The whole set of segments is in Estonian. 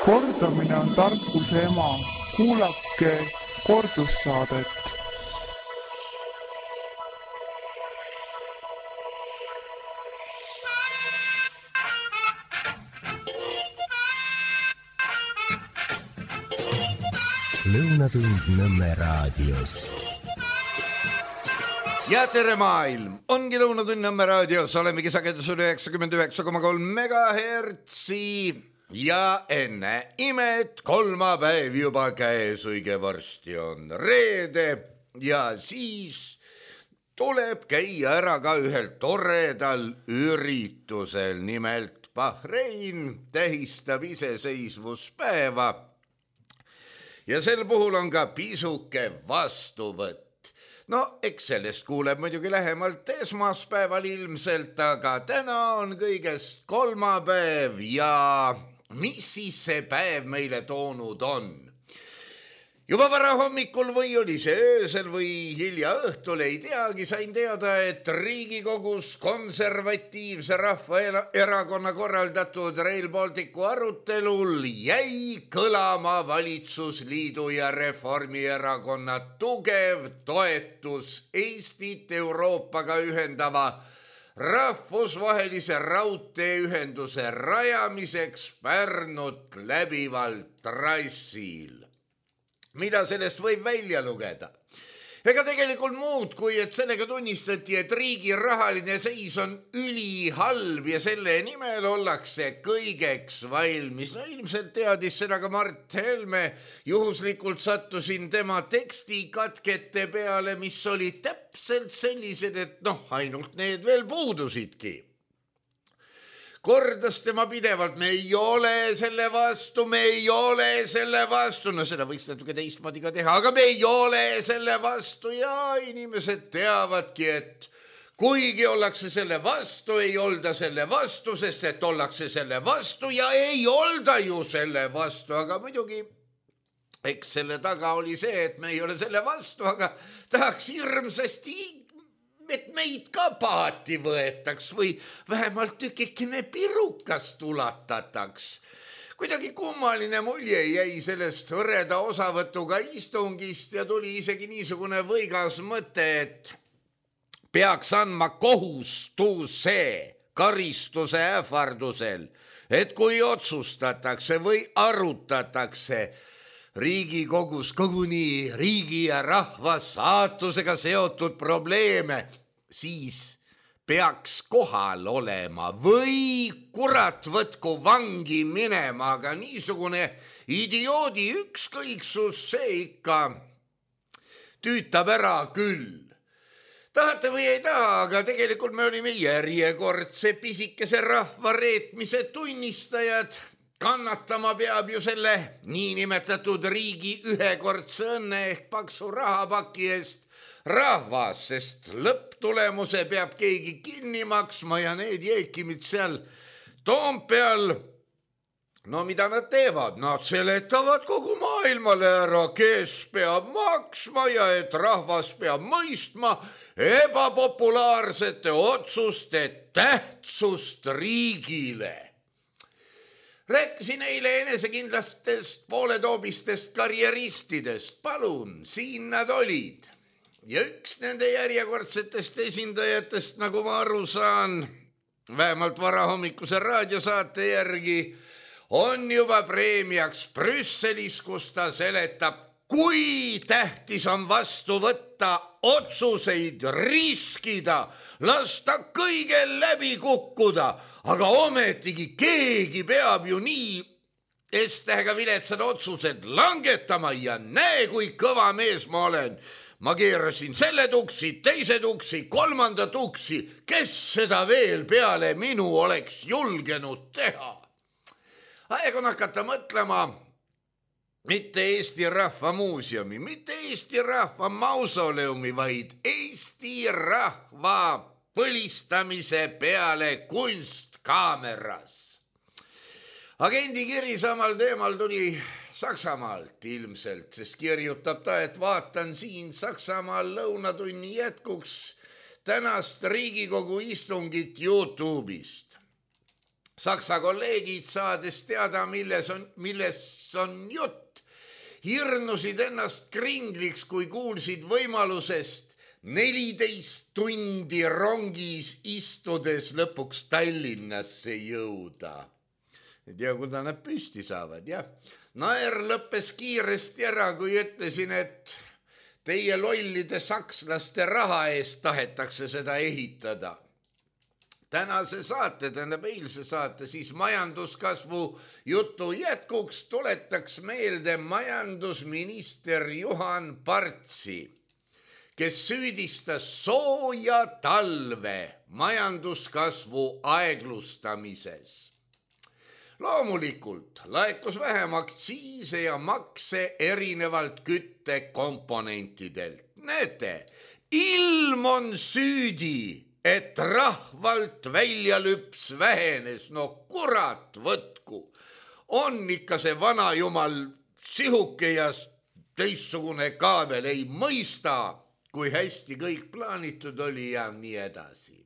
Kordamine on tarkuse ema. Kuulake kordussaadet. Lõunatund Nõmme raadios. Ja tere maailm! Ongi Lõunatund Nõmme raadios. Olemegi sagedusel 99,3 megahertsi. Ja enne imet kolmapäev juba käes, õige varsti on reede. Ja siis tuleb käia ära ka ühel toredal üritusel. Nimelt Bahrein tähistab iseseisvuspäeva. Ja sel puhul on ka pisuke vastuvõtt. No, eks sellest kuuleb muidugi lähemalt esmaspäeval ilmselt, aga täna on kõigest kolmapäev ja mis siis see päev meile toonud on? Juba vara hommikul või oli see öösel või hilja õhtul, ei teagi, sain teada, et Riigikogus konservatiivse rahvaerakonna korraldatud Rail Balticu arutelul jäi kõlama valitsusliidu ja Reformierakonna tugev toetus Eestit Euroopaga ühendava rahvusvahelise raudteeühenduse rajamiseks Pärnut läbival trassil. Mida sellest võib välja lugeda? Ega tegelikult muud, kui et sellega tunnistati, et riigi rahaline seis on ülihalb ja selle nimel ollakse kõigeks valmis. No ilmselt teadis seda ka Mart Helme. Juhuslikult sattusin tema tekstikatkete peale, mis oli täpselt sellised, et ainult need veel puudusidki. Kordas tema pidevalt, me ei ole selle vastu, me ei ole selle vastu. No seda võiks natuke teistmoodi ka teha, aga me ei ole selle vastu ja inimesed teavadki, et kuigi ollakse selle vastu, ei olda selle vastu, sest et ollakse selle vastu ja ei olda ju selle vastu. Aga muidugi, eks selle taga oli see, et me ei ole selle vastu, aga tahaks hirmsasti et meid ka paati võetaks või vähemalt tükikene pirukas tulatataks. Kuidagi kummaline mulje jäi sellest hõreda osavõtuga istungist ja tuli isegi niisugune võigas mõte, et peaks andma kohustuse karistuse ähvardusel, et kui otsustatakse või arutatakse Riigikogus koguni riigi ja rahva saatusega seotud probleeme, siis peaks kohal olema või kurat võtku vangi minema, aga niisugune idioodi ükskõiksus see ikka tüütab ära küll. Tahate või ei taha, aga tegelikult me olime järjekordse pisikese rahva reetmise tunnistajad. Kannatama peab ju selle niinimetatud riigi ühekordse õnne ehk paksu rahapaki eest rahvas, sest lõpptulemuse peab keegi kinni maksma ja need jeekimid seal Toompeal, no mida nad teevad? Nad seletavad kogu maailmale ära, kes peab maksma ja et rahvas peab mõistma ebapopulaarsete otsuste tähtsust riigile. Rääkisin eile enesekindlastest pooletoobistest karjeristidest. Palun, siin nad olid. Ja üks nende järjekordsetest esindajatest, nagu ma aru saan, vähemalt varahommikuse raadiosaate järgi, on juba preemiaks Brüsselis, kus ta seletab, kui tähtis on vastu võtta otsuseid, riskida, lasta kõigel läbi kukkuda, aga ometigi keegi peab ju nii S-tähega viletsad otsused langetama ja näe, kui kõva mees ma olen. Ma keerasin selle tuksi, teise tuksi, kolmanda tuksi. Kes seda veel peale minu oleks julgenud teha? Aeg on hakata mõtlema mitte Eesti Rahva Muuseumi, mitte Eesti Rahva Mausoleumi, vaid Eesti Rahva põlistamise peale kunstkaameras. Agendi kiri samal teemal tuli Saksamaalt ilmselt, sest kirjutab ta, et vaatan siin Saksamaal lõunatunni jätkuks tänast Riigikogu istungit YouTube'ist. Saksa kolleegid saades teada, milles on jutt, hirnusid ennast kringliks, kui kuulsid võimalusest 14 tundi rongis istudes lõpuks Tallinnasse jõuda. Ei tea, kuda nad püsti saavad, jah. Naer lõppes kiiresti ära, kui ütlesin, et teie lollide sakslaste raha eest tahetakse seda ehitada. Tänase saate, eilse saate, siis majanduskasvu jutu jätkuks tuletaks meelde majandusminister Juhan Partsi, kes süüdistas sooja talve majanduskasvu aeglustamises. Loomulikult laekus vähem aktsiise ja makse erinevalt küttekomponentidelt. Näete, ilm on süüdi, et rahvalt väljalüps vähenes. No kurat võtku, on ikka see vana jumal sihuke ja teistsugune ka veel ei mõista, kui hästi kõik plaanitud oli ja nii edasi.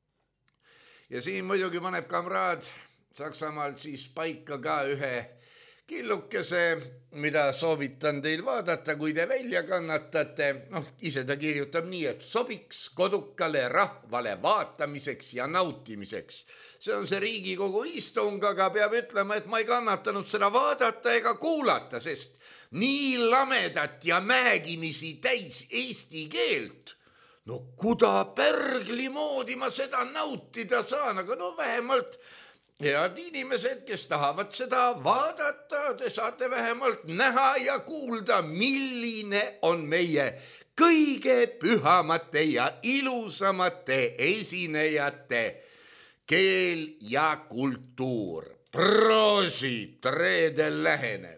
Ja siin muidugi paneb kamraad Saksamaal siis paika ka ühe killukese, mida soovitan teil vaadata, kui te välja kannatate. Ise ta kirjutab nii, et sobiks kodukale rahvale vaatamiseks ja nautimiseks. See on see Riigikogu istung, aga peab ütlema, et ma ei kannatanud seda vaadata ega kuulata, sest nii lamedat ja mägimisi täis eesti keelt. No kuda pärgli moodi ma seda nautida saan, aga vähemalt head inimesed, kes tahavad seda vaadata, te saate vähemalt näha ja kuulda, milline on meie kõige pühamate ja ilusamate esinejate keel ja kultuur. Prosit, reedel läheneb.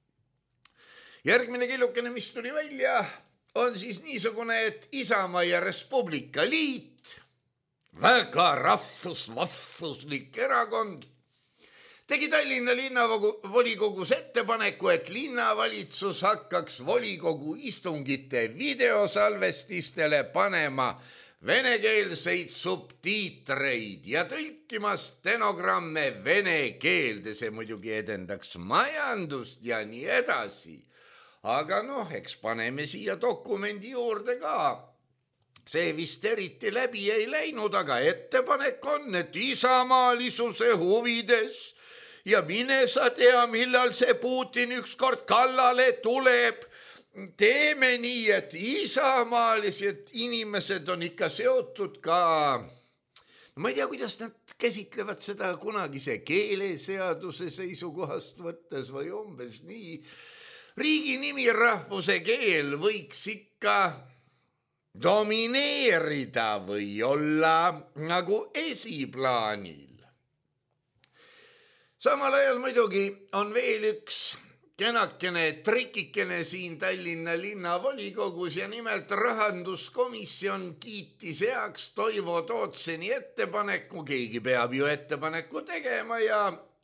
Järgmine killukene, mis tuli välja, on siis niisugune, et Isamaa ja Res Publica Liit, väga rahvuslik erakond, tegi Tallinna linnavolikogus ettepaneku, et linnavalitsus hakkaks volikogu istungite videosalvestistele panema venekeelseid subtiitreid ja tõlkima stenogramme vene keelde. See muidugi edendaks majandust ja nii edasi. Aga eks paneme siia dokumendi juurde ka. See vist eriti läbi ei läinud, aga ettepanek on, et isamaalisuse huvides ja mine sa tea, millal see Putin ükskord kallale tuleb. Teeme nii, et isamaalised inimesed on ikka seotud ka. Ma ei tea, kuidas nad käsitlevad seda kunagise keeleseaduse seisukohast võttes või umbes nii. Riigi nimi, rahvuse keel võiks ikka domineerida või olla nagu esiplaanil. Samal ajal muidugi on veel üks kenakene trikikene siin Tallinna linnavolikogus ja nimelt rahanduskomisjon kiitis heaks Toivo Tootseni ettepaneku. Keegi peab ju ettepaneku tegema ja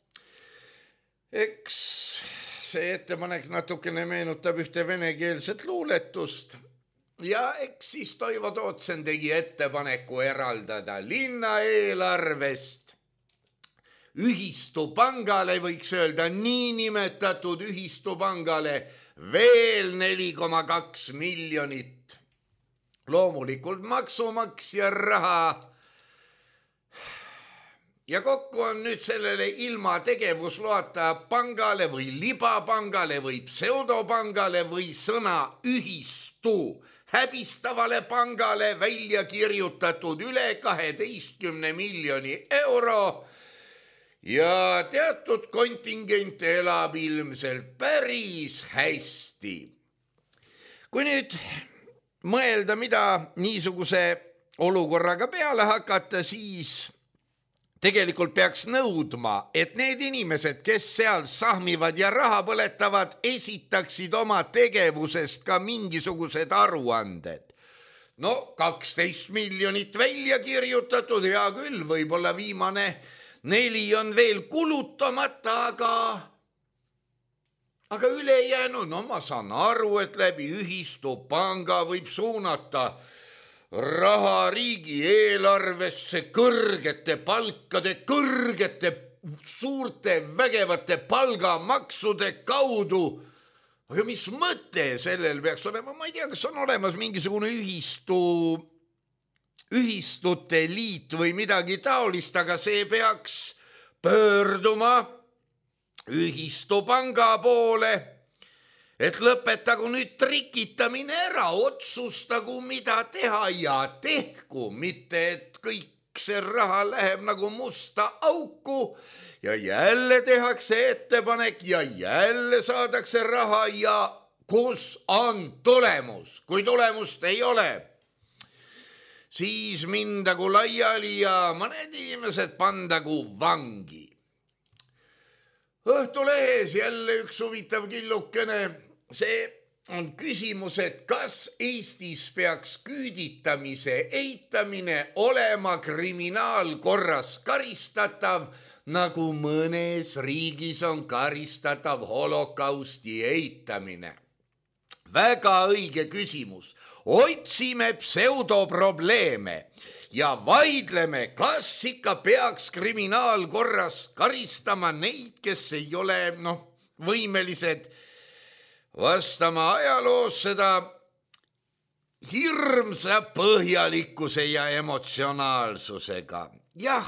eks see ettepanek natukene meenutab ühte venekeelset luuletust. Ja eks siis Toivo Tootsen tegi ettepaneku eraldada linnaeelarvest ühistupangale, võiks öelda niinimetatud ühistupangale veel 4,2 miljonit. Loomulikult maksumaksja raha. Ja kokku on nüüd sellele ilma tegevusloata pangale või libapangale või pseudopangale või sõna ühistu häbistavale pangale välja kirjutatud üle 12 miljoni euro ja teatud kontingent elab ilmselt päris hästi. Kui nüüd mõelda, mida niisuguse olukorraga peale hakata, siis tegelikult peaks nõudma, et need inimesed, kes seal sahmivad ja raha põletavad, esitaksid oma tegevusest ka mingisugused aruanded. 12 miljonit välja kirjutatud, hea küll, võib-olla viimane 4 on veel kulutamata, aga ülejäänud, ma saan aru, et läbi ühistupanga võib suunata raha riigieelarvesse kõrgete palkade, kõrgete suurte vägevate palgamaksude kaudu. Aga mis mõte sellel peaks olema? Ma ei tea, kas on olemas mingisugune ühistute liit või midagi taolist, aga see peaks pöörduma ühistupanga poole, et lõpetagu nüüd trikitamine ära, otsustagu, mida teha ja tehku, mitte et kõik see raha läheb nagu musta auku ja jälle tehakse ettepanek ja jälle saadakse raha ja kus on tulemus? Kui tulemust ei ole, siis mindagu laiali ja mõned inimesed pandagu vangi. Õhtulehes jälle üks huvitav killukene. See on küsimus, et kas Eestis peaks küüditamise eitamine olema kriminaalkorras karistatav, nagu mõnes riigis on karistatav holokausti eitamine. Väga õige küsimus. Otsime pseudoprobleeme ja vaidleme, kas ikka peaks kriminaalkorras karistama neid, kes ei ole võimelised vastama ajaloos seda hirmsa põhjalikkuse ja emotsionaalsusega. Jah,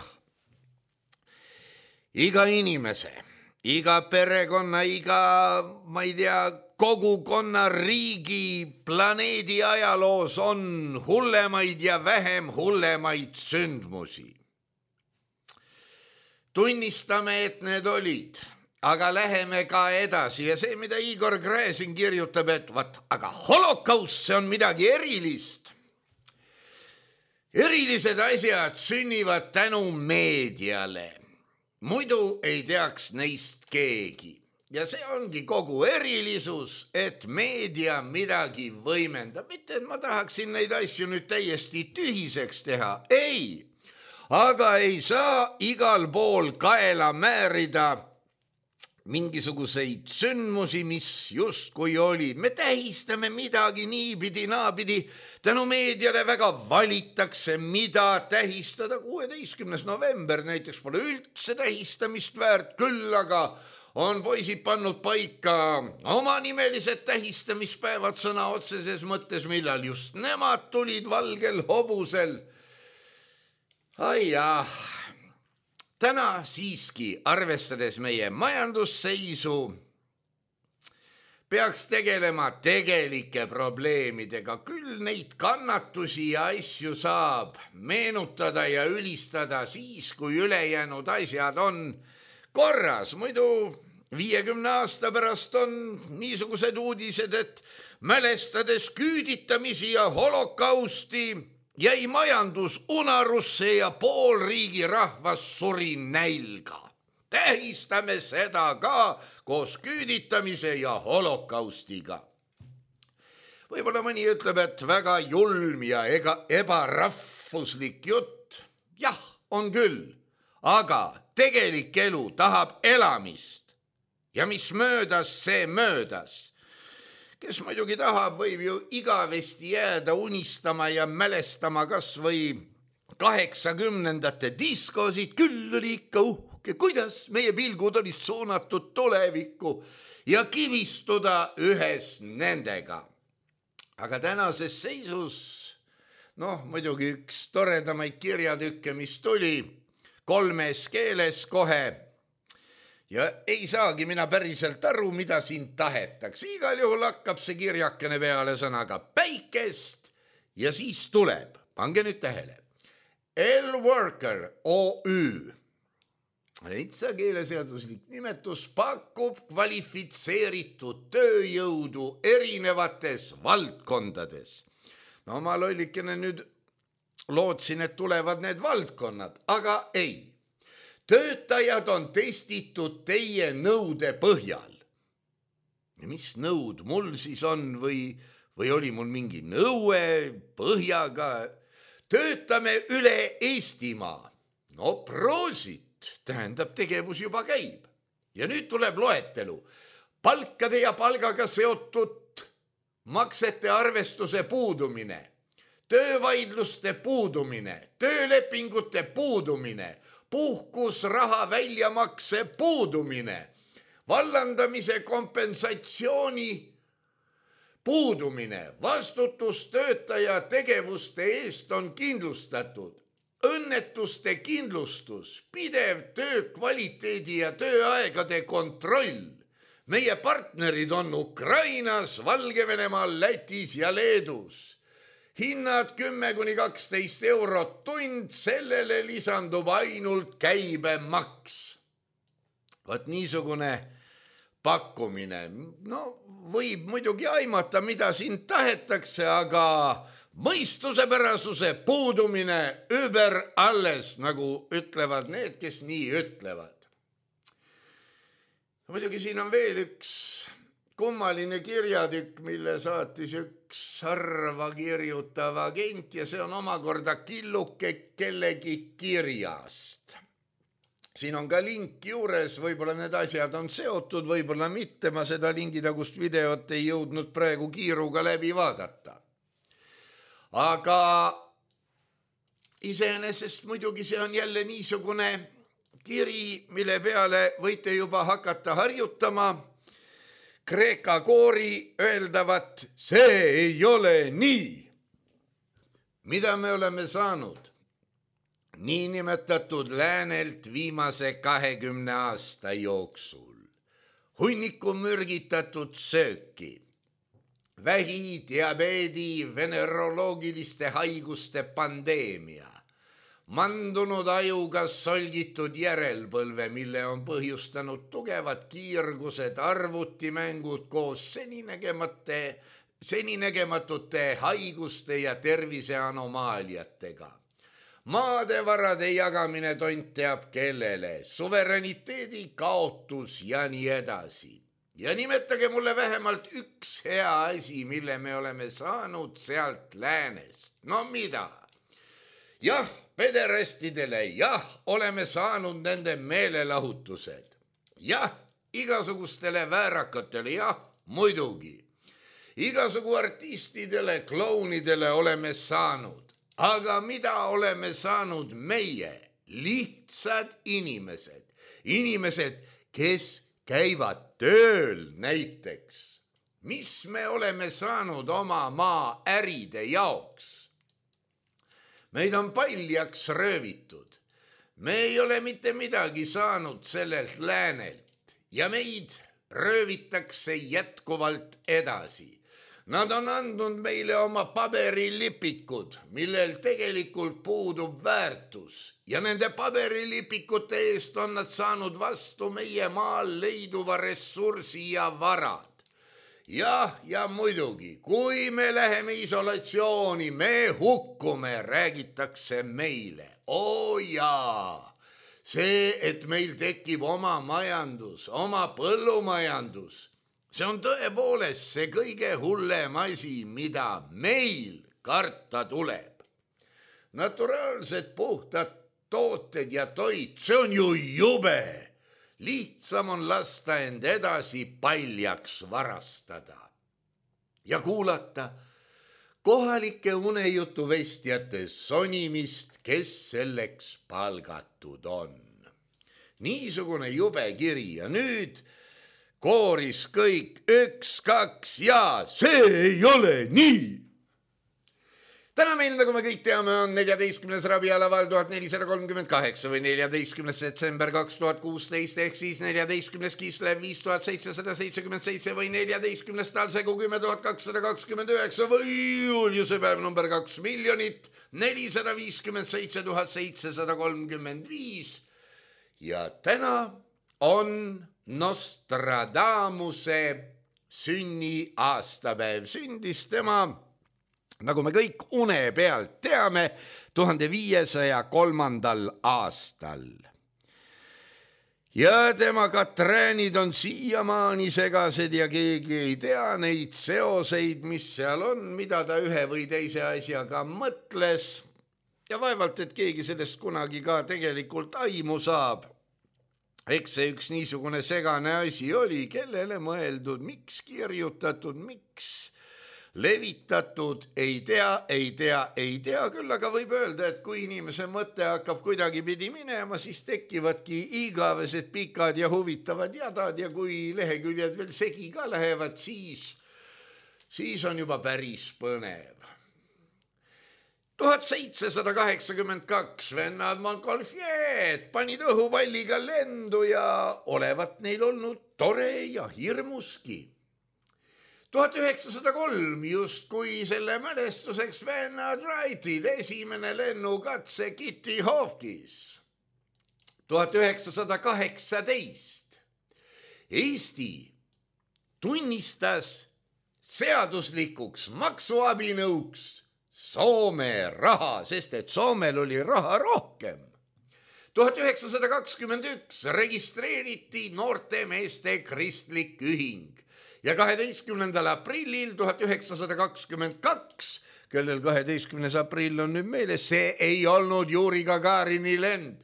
iga inimese, iga perekonna, iga, ma ei tea, kogukonna, riigi, planeedi ajaloos on hullemaid ja vähem hullemaid sündmusi. Tunnistame, et need olid, aga läheme ka edasi ja see, mida Igor Gräzin kirjutab, et aga holokaust, see on midagi erilist. Erilised asjad sünnivad tänu meediale. Muidu ei teaks neist keegi. Ja see ongi kogu erilisus, et meedia midagi võimendab. Mitte, et ma tahaksin neid asju nüüd täiesti tühiseks teha. Ei, aga ei saa igal pool kaela määrida mingisuguseid sündmusi, mis justkui oli. Me tähistame midagi niipidi, naapidi. Tänu meediale väga valitakse, mida tähistada. 16. november näiteks pole üldse tähistamist väärt, küll aga on poisid pannud paika omanimelised tähistamispäevad sõna otseses mõttes, millal just nemad tulid valgel hobusel. Ai jah, täna siiski, arvestades meie majandusseisu, peaks tegelema tegelike probleemidega. Küll neid kannatusi ja asju saab meenutada ja ülistada siis, kui ülejäänud asjad on korras. Muidu 50 aasta pärast on niisugused uudised, et mälestades küüditamisi ja holokausti jäi majandus unarusse ja pool riigi rahvas suri nälga. Tähistame seda ka koos küüditamise ja holokaustiga. Võib-olla mõni ütleb, et väga julm ja ebarahvuslik jutt. Jah, on küll, aga tegelik elu tahab elamist ja mis möödas, see möödas. Kes muidugi tahab, võib ju igavesti jääda unistama ja mälestama kas või 80ndate diskosid. Küll oli ikka uhke, kuidas meie pilgud olid suunatud tulevikku ja kivistuda ühes nendega. Aga tänases seisus, muidugi üks toredamaid kirjatükke, mis tuli 3 keeles kohe ja ei saagi mina päriselt aru, mida siin tahetakse. Igal juhul hakkab see kirjakene peale sõnaga päikest ja siis tuleb, pange nüüd tähele, L-Worker OÜ. Lihtsa keeleseaduslik nimetus pakub kvalifitseeritud tööjõudu erinevates valdkondades. Ma lollikene nüüd lootsin, et tulevad need valdkonnad, aga ei. Töötajad on testitud teie nõude põhjal. Ja mis nõud mul siis on või oli mul mingi nõue põhjaga? Töötame üle Eestimaa. Proosit, tähendab, tegevus juba käib. Ja nüüd tuleb loetelu. Palkade ja palgaga seotud maksete arvestuse puudumine, töövaidluste puudumine, töölepingute puudumine, puhkusraha väljamakse puudumine, vallandamise kompensatsiooni puudumine, vastutus töötaja tegevuste eest on kindlustatud, õnnetuste kindlustus, pidev töö kvaliteedi ja tööaegade kontroll. Meie partnerid on Ukrainas, Valgevenemaal, Lätis ja Leedus. Hinnad 10–12 eurot tund, sellele lisandub ainult käibemaks. Vaat niisugune pakkumine. No võib muidugi aimata, mida siin tahetakse, aga mõistusepärasuse puudumine über alles, nagu ütlevad need, kes nii ütlevad. Muidugi siin on veel üks kummaline kirjatükk, mille saatis üks harva kirjutav agent ja see on omakorda killuke kellegi kirjast. Siin on ka link juures, võib-olla need asjad on seotud, võib-olla mitte, ma seda lingitagust videot ei jõudnud praegu kiiruga läbi vaadata. Aga iseenesest muidugi see on jälle niisugune kiri, mille peale võite juba hakata harjutama. Kreeka koori öeldavat, see ei ole nii. Mida me oleme saanud? Niinimetatud läänelt viimase 20 aasta jooksul. Hunniku mürgitatud sööki, vähi, diabeedi, veneroloogiliste haiguste pandeemia, mandunud ajuga solgitud järelpõlve, mille on põhjustanud tugevad kiirgused, arvutimängud koos seninägematute haiguste ja terviseanomaaliatega. Maadevarade jagamine tont teab kellele, suverääniteedi kaotus ja nii edasi. Ja nimetage mulle vähemalt üks hea asi, mille me oleme saanud sealt läänest. No mida? Jah, pederastidele, jah, oleme saanud nende meelelahutused. Jah, igasugustele väärakatele, jah, muidugi. Igasugu artistidele, klounidele oleme saanud. Aga mida oleme saanud meie, lihtsad inimesed? Inimesed, kes käivad tööl näiteks. Mis me oleme saanud oma maa äride jaoks? Meid on paljaks röövitud. Me ei ole mitte midagi saanud sellelt läänelt ja meid röövitakse jätkuvalt edasi. Nad on andnud meile oma paberilipikud, millel tegelikult puudub väärtus ja nende paberilipikute eest on nad saanud vastu meie maal leiduva ressursi ja varad. Jah, ja muidugi, kui me läheme isolatsiooni, me hukkume, räägitakse meile. Oo jaa, see, et meil tekib oma majandus, oma põllumajandus, see on tõepoolest see kõige hullem asi, mida meil karta tuleb. Naturaalsed puhtad tooted ja toit, see on ju jube. Lihtsam on lasta end edasi paljaks varastada ja kuulata kohalike unejutuvestjate sonimist, kes selleks palgatud on. Niisugune jube kiri ja nüüd kooris kõik 1, 2 ja see ei ole nii. Täna meil, nagu me kõik teame, on 14. rabialaval 1438 või 14. detsember 2016 ehk siis 14. Kislev 5777 või 14. talsegu 10229 või Juliuse päev number 2 457 735 ja täna on Nostradamuse sünniaastapäev. Sündis tema, nagu me kõik une pealt teame, 1503. aastal. Ja tema katräänid on siiamaani segased ja keegi ei tea neid seoseid, mis seal on, mida ta ühe või teise asjaga mõtles. Ja vaevalt, et keegi sellest kunagi ka tegelikult aimu saab. Eks see üks niisugune segane asi oli, kellele mõeldud, miks kirjutatud, miks levitatud, ei tea, küll aga võib öelda, et kui inimese mõte hakkab kuidagi pidi minema, siis tekivadki igavesed pikad ja huvitavad jadad ja kui leheküljed veel segi ka lähevad, siis on juba päris põnev. 1782 vennad Montgolfier panid õhupalliga lendu ja olevat neil olnud tore ja hirmuski. 1903 justkui selle mälestuseks vennad Wrightid esimene lennukatse Kitty Hawkis. 1918 Eesti tunnistas seaduslikuks maksuabinõuks Soome raha, sest et Soomel oli raha rohkem. 1921 registreeriti noortemeeste kristlik ühing ja 12. aprillil 1922, kellel 12. aprill on nüüd meeles, see ei olnud Juri Gagarini lend.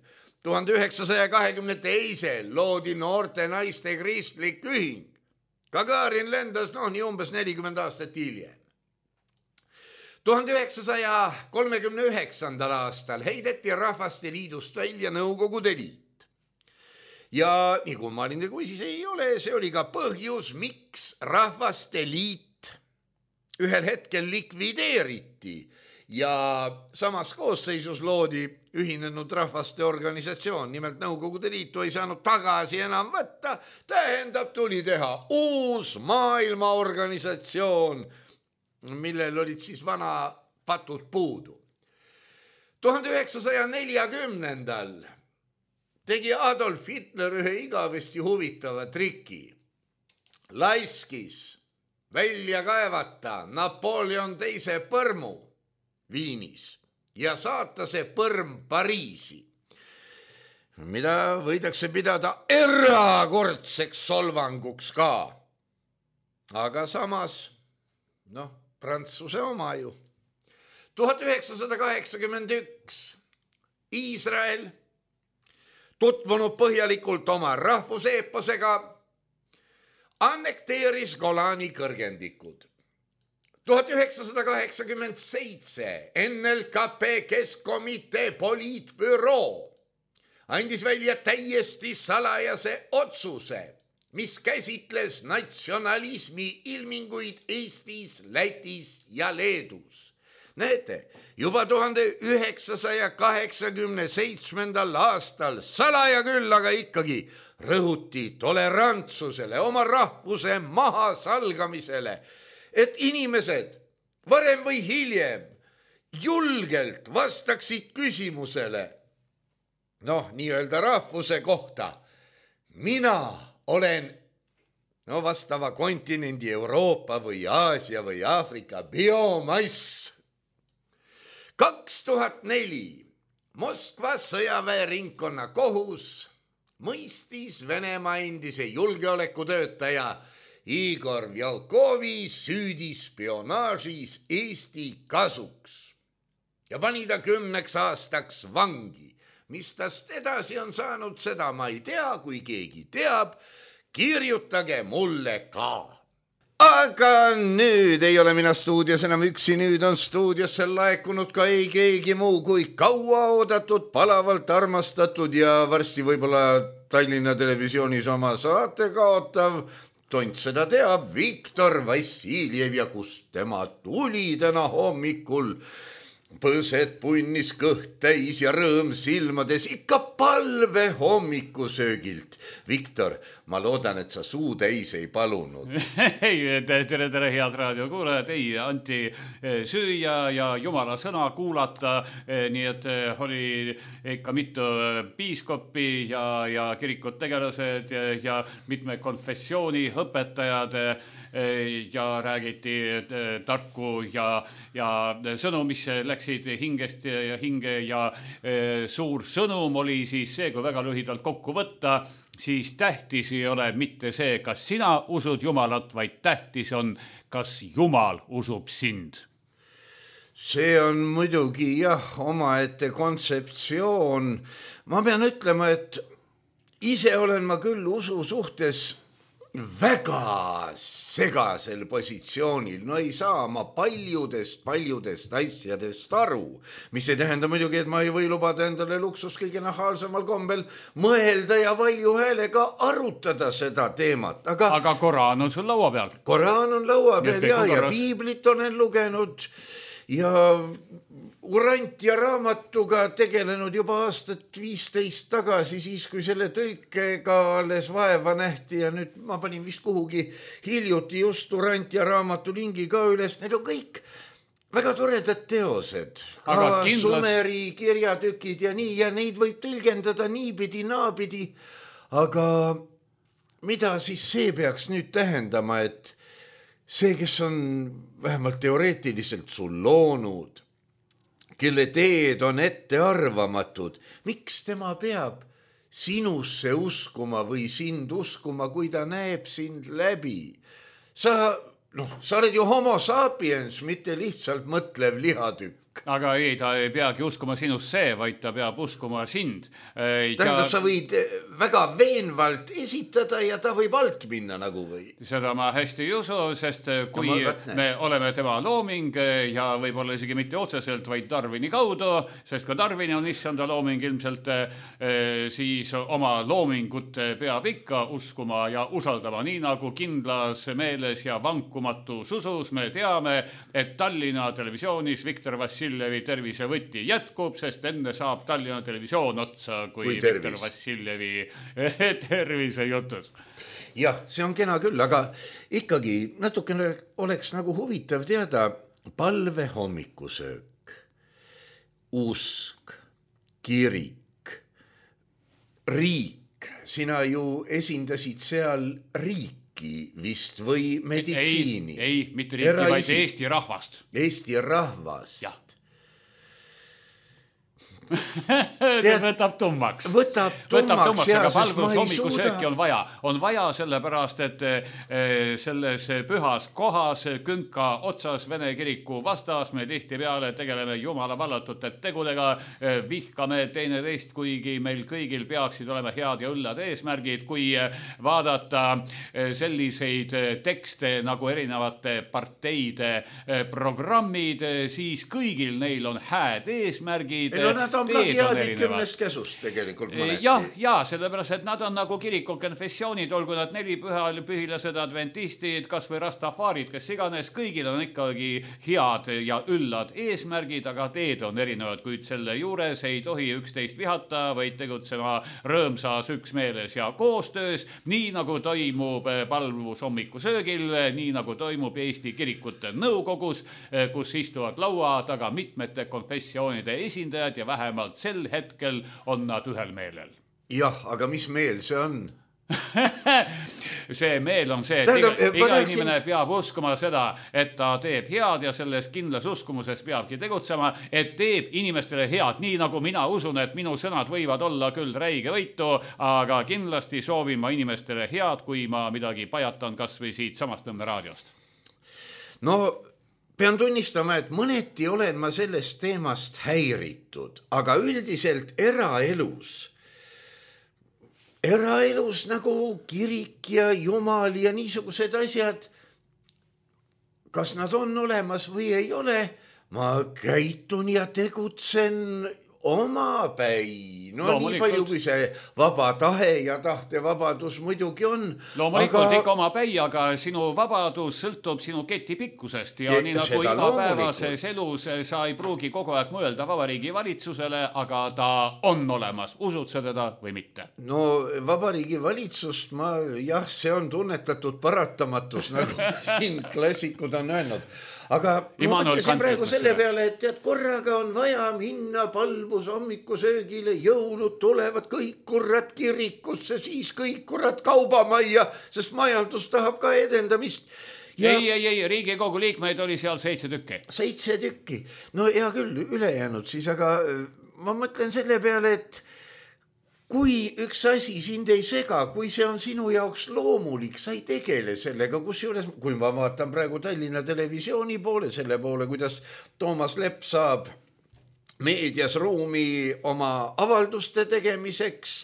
1922 loodi noorte naiste kristlik ühing. Gagarin lendas nii umbes 40 aastat hiljem. 1939. aastal heideti Rahvaste Liidust välja Nõukogude Liit. Ja nii kui ma olin kui siis ei ole, see oli ka põhjus, miks Rahvaste Liit ühel hetkel likvideeriti ja samas koosseisus loodi Ühinenud Rahvaste Organisatsioon. Nimelt Nõukogude Liitu ei saanud tagasi enam võtta, tähendab tuli teha uus maailmaorganisatsioon, millel olid siis vana patud puudu. 1940. tegi Adolf Hitler ühe igavesti huvitava triki. Laiskis välja kaevata Napoleon II põrmu Viinis ja saata see põrm Pariisi, mida võidakse pidada erakordseks solvanguks ka. Aga samas, Prantsuse oma ju. 1981 Iisrael, tutvunud põhjalikult oma rahvuseeposega, annekteeris Golani kõrgendikud. 1987 NLKP Keskkomitee poliitbüroo andis välja täiesti salajase otsuse, mis käsitles natsionalismi ilminguid Eestis, Lätis ja Leedus. Näete, juba 1987. aastal salaja küll, aga ikkagi rõhuti tolerantsusele, oma rahvuse mahasalgamisele, et inimesed varem või hiljem julgelt vastaksid küsimusele, nii-öelda rahvuse kohta. Mina olen vastava kontinendi Euroopa või Aasia või Aafrika biomass. 2004 Moskva sõjaväeringkonna kohus mõistis Venemaa endise julgeolekutöötaja Igor Vjalkovi süüdi spionaažis Eesti kasuks ja pani ta 10 aastaks vangi. Mis tast edasi on saanud, seda ma ei tea, kui keegi teab, kirjutage mulle ka. Aga nüüd ei ole mina stuudios enam üksi, nüüd on stuudiosse laekunud ka ei keegi muu kui kauaoodatud, palavalt armastatud ja varsti võib-olla Tallinna Televisioonis oma saate kaotav, tont seda teab, Viktor Vassiljev ja kust tema tuli täna hommikul. Põsed punnis kõht täis ja rõõm silmades, ikka palve hommikusöögilt. Viktor, ma loodan, et sa suu täis ei palunud. Tere, head raadiokuulajad. Ei, anti süüa ja jumala sõna kuulata, nii et oli ikka mitu piiskoppi ja kirikud tegelased ja mitme konfessiooni õpetajad ja räägiti tarku ja sõnu, mis läksid hingest ja hinge ja suur sõnum oli siis see, kui väga lühidalt kokku võtta, siis tähtis ei ole mitte see, kas sina usud Jumalat, vaid tähtis on, kas Jumal usub sind. See on muidugi omaette kontseptsioon. Ma pean ütlema, et ise olen ma küll usu suhtes väga segasel positsioonil, no ei saa ma paljudest asjadest aru, mis ei tähenda muidugi, et ma ei või lubada endale luksust kõige nahaalsemal kombel mõelda ja valju häälega arutada seda teemat, aga Koraan on sul laua peal. Koraan on laua peal ja piiblit olen lugenud ja Urant ja raamatuga tegelenud juba aastat 15 tagasi, siis kui selle tõlkega alles vaeva nähti ja nüüd ma panin vist kuhugi hiljuti just Urant ja raamatu lingi ka üles. Need on kõik väga toredad teosed, ka Sumeri kirjatükid ja nii, ja neid võib tõlgendada niipidi, naapidi, aga mida siis see peaks nüüd tähendama, et see, kes on vähemalt teoreetiliselt sul loonud, kelle teed on ettearvamatud, miks tema peab sinusse uskuma või sind uskuma, kui ta näeb sind läbi? Sa oled ju homo sapiens, mitte lihtsalt mõtlev lihatükk. Aga ei, ta ei peagi uskuma sinusse, vaid ta peab uskuma sind. Tähendab, sa võid väga veenvalt esitada ja ta võib alt minna nagu või? Seda ma hästi ei usu, sest kui me oleme tema looming ja võib-olla isegi mitte otseselt, vaid Darwini kaudu, sest ka Darwini on issanda looming ilmselt, siis oma loomingut peab ikka uskuma ja usaldama, nii nagu kindlas meeles ja vankumatus usus me teame, et Tallinna televisioonis Viktor Vassiljevi tervisevõti jätkub, sest enne saab Tallinna televisioon otsa kui Viktor Vassiljevi tervisejutus. Jah, see on kena küll, aga ikkagi natukene oleks nagu huvitav teada palve hommikusöök, usk, kirik, riik. Sina ju esindasid seal riiki vist või meditsiini? Ei, mitte riiki, vaid Eesti rahvast. Eesti rahvast. Jah. Võtab tummaks. Võtab tummaks, aga palvus hommikusööki on vaja. On vaja sellepärast, et selles pühas kohas künka otsas Vene kiriku vastas me tihtipeale tegeleme jumala vallatute tegudega, vihkame teineteist, kuigi meil kõigil peaksid olema head ja õllad eesmärgid. Kui vaadata selliseid tekste nagu erinevate parteide programmid, siis kõigil neil on hääd eesmärgid. On plagiaadid 10 käsust tegelikult mõneti. Ja, sellepärast, et nad on nagu kiriku konfessioonid, olgu nad nelipühilased, adventistid, kas või rastafaarid, kes iganes, kõigil on ikkagi head ja üllad eesmärgid, aga teed on erinevad, kuid selle juures ei tohi üksteist vihata, vaid tegutsema rõõmsas üksmeeles ja koostöös, nii nagu toimub palvus hommikusöögil, nii nagu toimub Eesti kirikute nõukogus, kus istuvad laua taga mitmete konfessioonide esindajad ja vähemalt sel hetkel on nad ühel meelel. Jah, aga mis meel see on? See meel on see, et iga inimene peab uskuma seda, et ta teeb head ja selles kindlas uskumuses peabki tegutsema, et teeb inimestele head, nii nagu mina usun, et minu sõnad võivad olla küll räige võitu, aga kindlasti soovin ma inimestele head, kui ma midagi pajatan kas või siit samast Nõmme raadiost. No pean tunnistama, et mõneti olen ma sellest teemast häiritud, aga üldiselt eraelus nagu kirik ja jumal ja niisugused asjad, kas nad on olemas või ei ole, ma käitun ja tegutsen omapäi. No nii palju, kui see vaba tahe ja tahtevabadus muidugi on. Loomulikult ikka omapäi, aga sinu vabadus sõltub sinu keti pikkusest ja nii nagu igapäevases elus sa ei pruugi kogu aeg mõelda vabariigi valitsusele, aga ta on olemas. Usud sa teda või mitte? No vabariigi valitsust see on tunnetatud paratamatus, nagu siin klassikud on öelnud. Aga ma mõtlesin praegu selle peale, et tead, korraga on vaja minna palvus hommikusöögile, jõulud tulevad, kõik kurat kirikusse, siis kõik kurat kaubamajja, sest majandus tahab ka edendamist. Ja... Ei, Riigikogu liikmeid oli seal 7 tükki. 7 tükki. No hea küll, ülejäänud siis, aga ma mõtlen selle peale, et kui üks asi sind ei sega, kui see on sinu jaoks loomulik, sa ei tegele sellega, kusjuures, kui ma vaatan praegu Tallinna televisiooni poole, selle poole, kuidas Toomas Lepp saab meedias ruumi oma avalduste tegemiseks,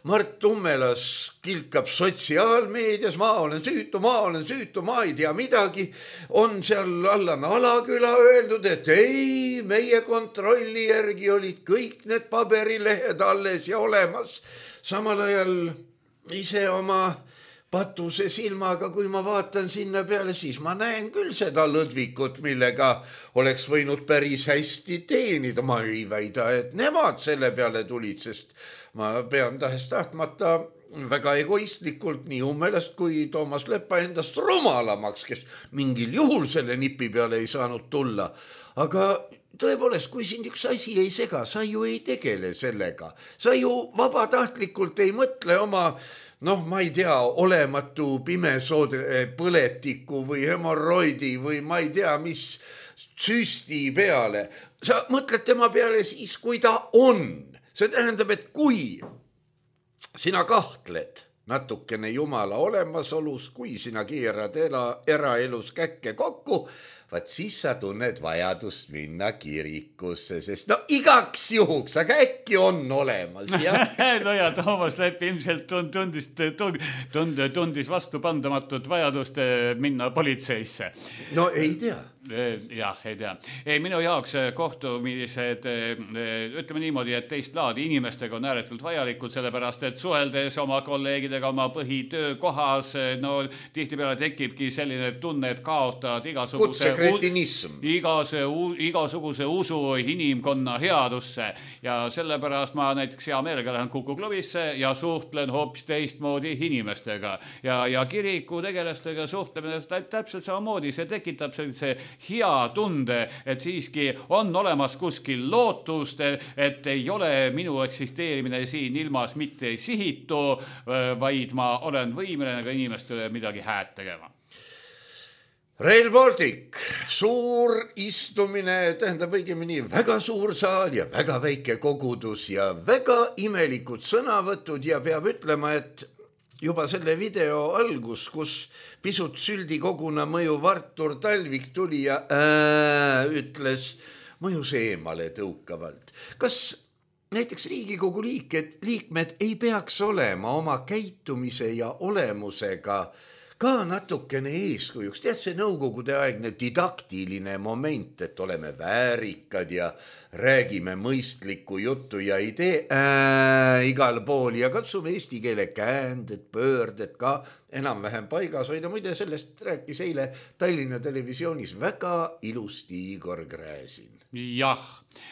Mart Tummelas kilkab sotsiaalmeedias, ma olen süütu, ma ei tea midagi. On seal Allan Alaküla öeldud, et ei, meie kontrolli järgi olid kõik need paberilehed alles ja olemas. Samal ajal ise oma patuse silmaga, kui ma vaatan sinna peale, siis ma näen küll seda lõdvikut, millega oleks võinud päris hästi teenida. Ma ei väida, et nemad selle peale tulid, sest ma pean tahes-tahtmata väga egoistlikult nii Ummelast kui Toomas Leppa endast rumalamaks, kes mingil juhul selle nipi peale ei saanud tulla. Aga tõepoolest, kui sind üks asi ei sega, sa ju ei tegele sellega. Sa ju vabatahtlikult ei mõtle oma ma ei tea, olematu pimesoode põletiku või hemorroidi või ma ei tea, mis süsti peale. Sa mõtled tema peale siis, kui ta on. See tähendab, et kui sina kahtled natukene Jumala olemasolus, kui sina keerad eraelus käkke kokku, vaat siis sa tunned vajadust minna kirikusse, sest igaks juhuks, aga äkki on olemas, jah? No ja Toomas Lepp ilmselt tundis vastupandamatut vajadust minna politseisse. No ei tea. Jah, ei tea. Minu jaoks kohtumised, ütleme niimoodi, et teist laadi inimestega on ääretult vajalikud, sellepärast, et suheldes oma kolleegidega oma põhitöö kohas, tihtipeale tekibki selline tunne, et kaotavad igasuguse usu inimkonna headusse ja sellepärast ma näiteks hea meelega lähen Kuku klubisse ja suhtlen hoopis teistmoodi inimestega ja kiriku tegelastega suhtlemine täpselt samamoodi, see tekitab sellise hea tunde, et siiski on olemas kuskil lootust, et ei ole minu eksisteerimine siin ilmas mitte sihitu, vaid ma olen võimeline ka inimestele midagi hääd tegema. Rail Baltic, suur istumine, tähendab õigemini väga suur saal ja väga väike kogudus ja väga imelikud sõnavõtud ja peab ütlema, et juba selle video algus, kus pisut süldikoguna mõjuv Artur Talvik tuli ja ütles, mõjus eemale tõukavalt. Kas näiteks Riigikogu liikmed ei peaks olema oma käitumise ja olemusega ka natukene eeskujuks? Tead, see nõukogude aegne didaktiline moment, et oleme väärikad ja räägime mõistlikku juttu ja ei tee igal pool ja katsume eesti keele käänded, pöörded ka enam-vähem paigas hoida. Muide, sellest rääkis eile Tallinna televisioonis väga ilusti Igor Gräzin. Jah.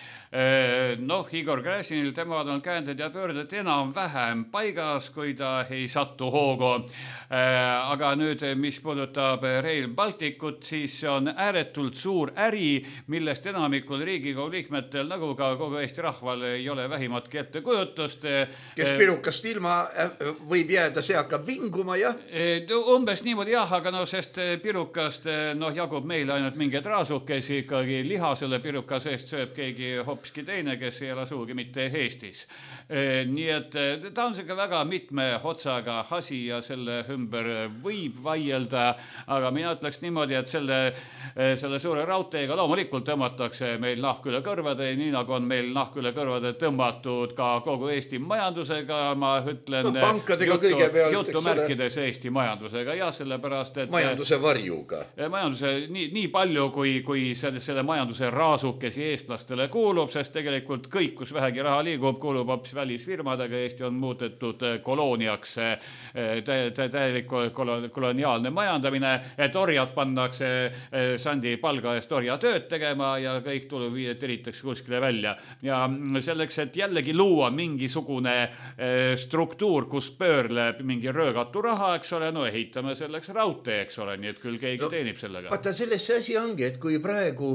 Igor Gräzinil temad on käänded ja pöörded enam-vähem paigas, kui ta ei satu hoogu. Aga nüüd, mis puudutab Rail Balticut, siis see on ääretult suur äri, millest enamikul Riigikogu liikmetel, nagu ka kogu Eesti rahval, ei ole vähimatki ettekujutust. Kes pirukast ilma võib jääda, see hakkab vinguma, jah? Umbes niimoodi jah, aga sest pirukast jagub meile ainult mingeid raasukesi, ikkagi liha selle piruka seest sööb keegi hoopiski teine, kes ei ole suugi mitte Eestis. Nii et ta on selline väga mitme otsaga asi ja selle ümber võib vaielda, aga mina ütleks niimoodi, et selle suure raudteega loomulikult tõmmatakse meil nahk üle kõrvade, nii nagu on meil nahk üle kõrvade tõmmatud ka kogu Eesti majandusega, ma ütlen jutumärkides Eesti majandusega ja sellepärast, et majanduse varjuga. Majanduse nii palju, kui selle majanduse raasukesi eestlastele kuulub, sest tegelikult kõik, kus vähegi raha liigub, kuulub hoopis välisfirmadega. Eesti on muudetud kolooniaks, täielik koloniaalne majandamine, et orjad pannakse sandi palga eest orja tööd tegema ja kõik tulu tiritakse kuskile välja. Ja selleks, et jällegi luua mingisugune struktuur, kus pöörleb mingi röögatu raha, eks ole, ehitame selleks raudtee, eks ole, nii et küll keegi teenib sellega. Vaata, selles see asi ongi, et kui praegu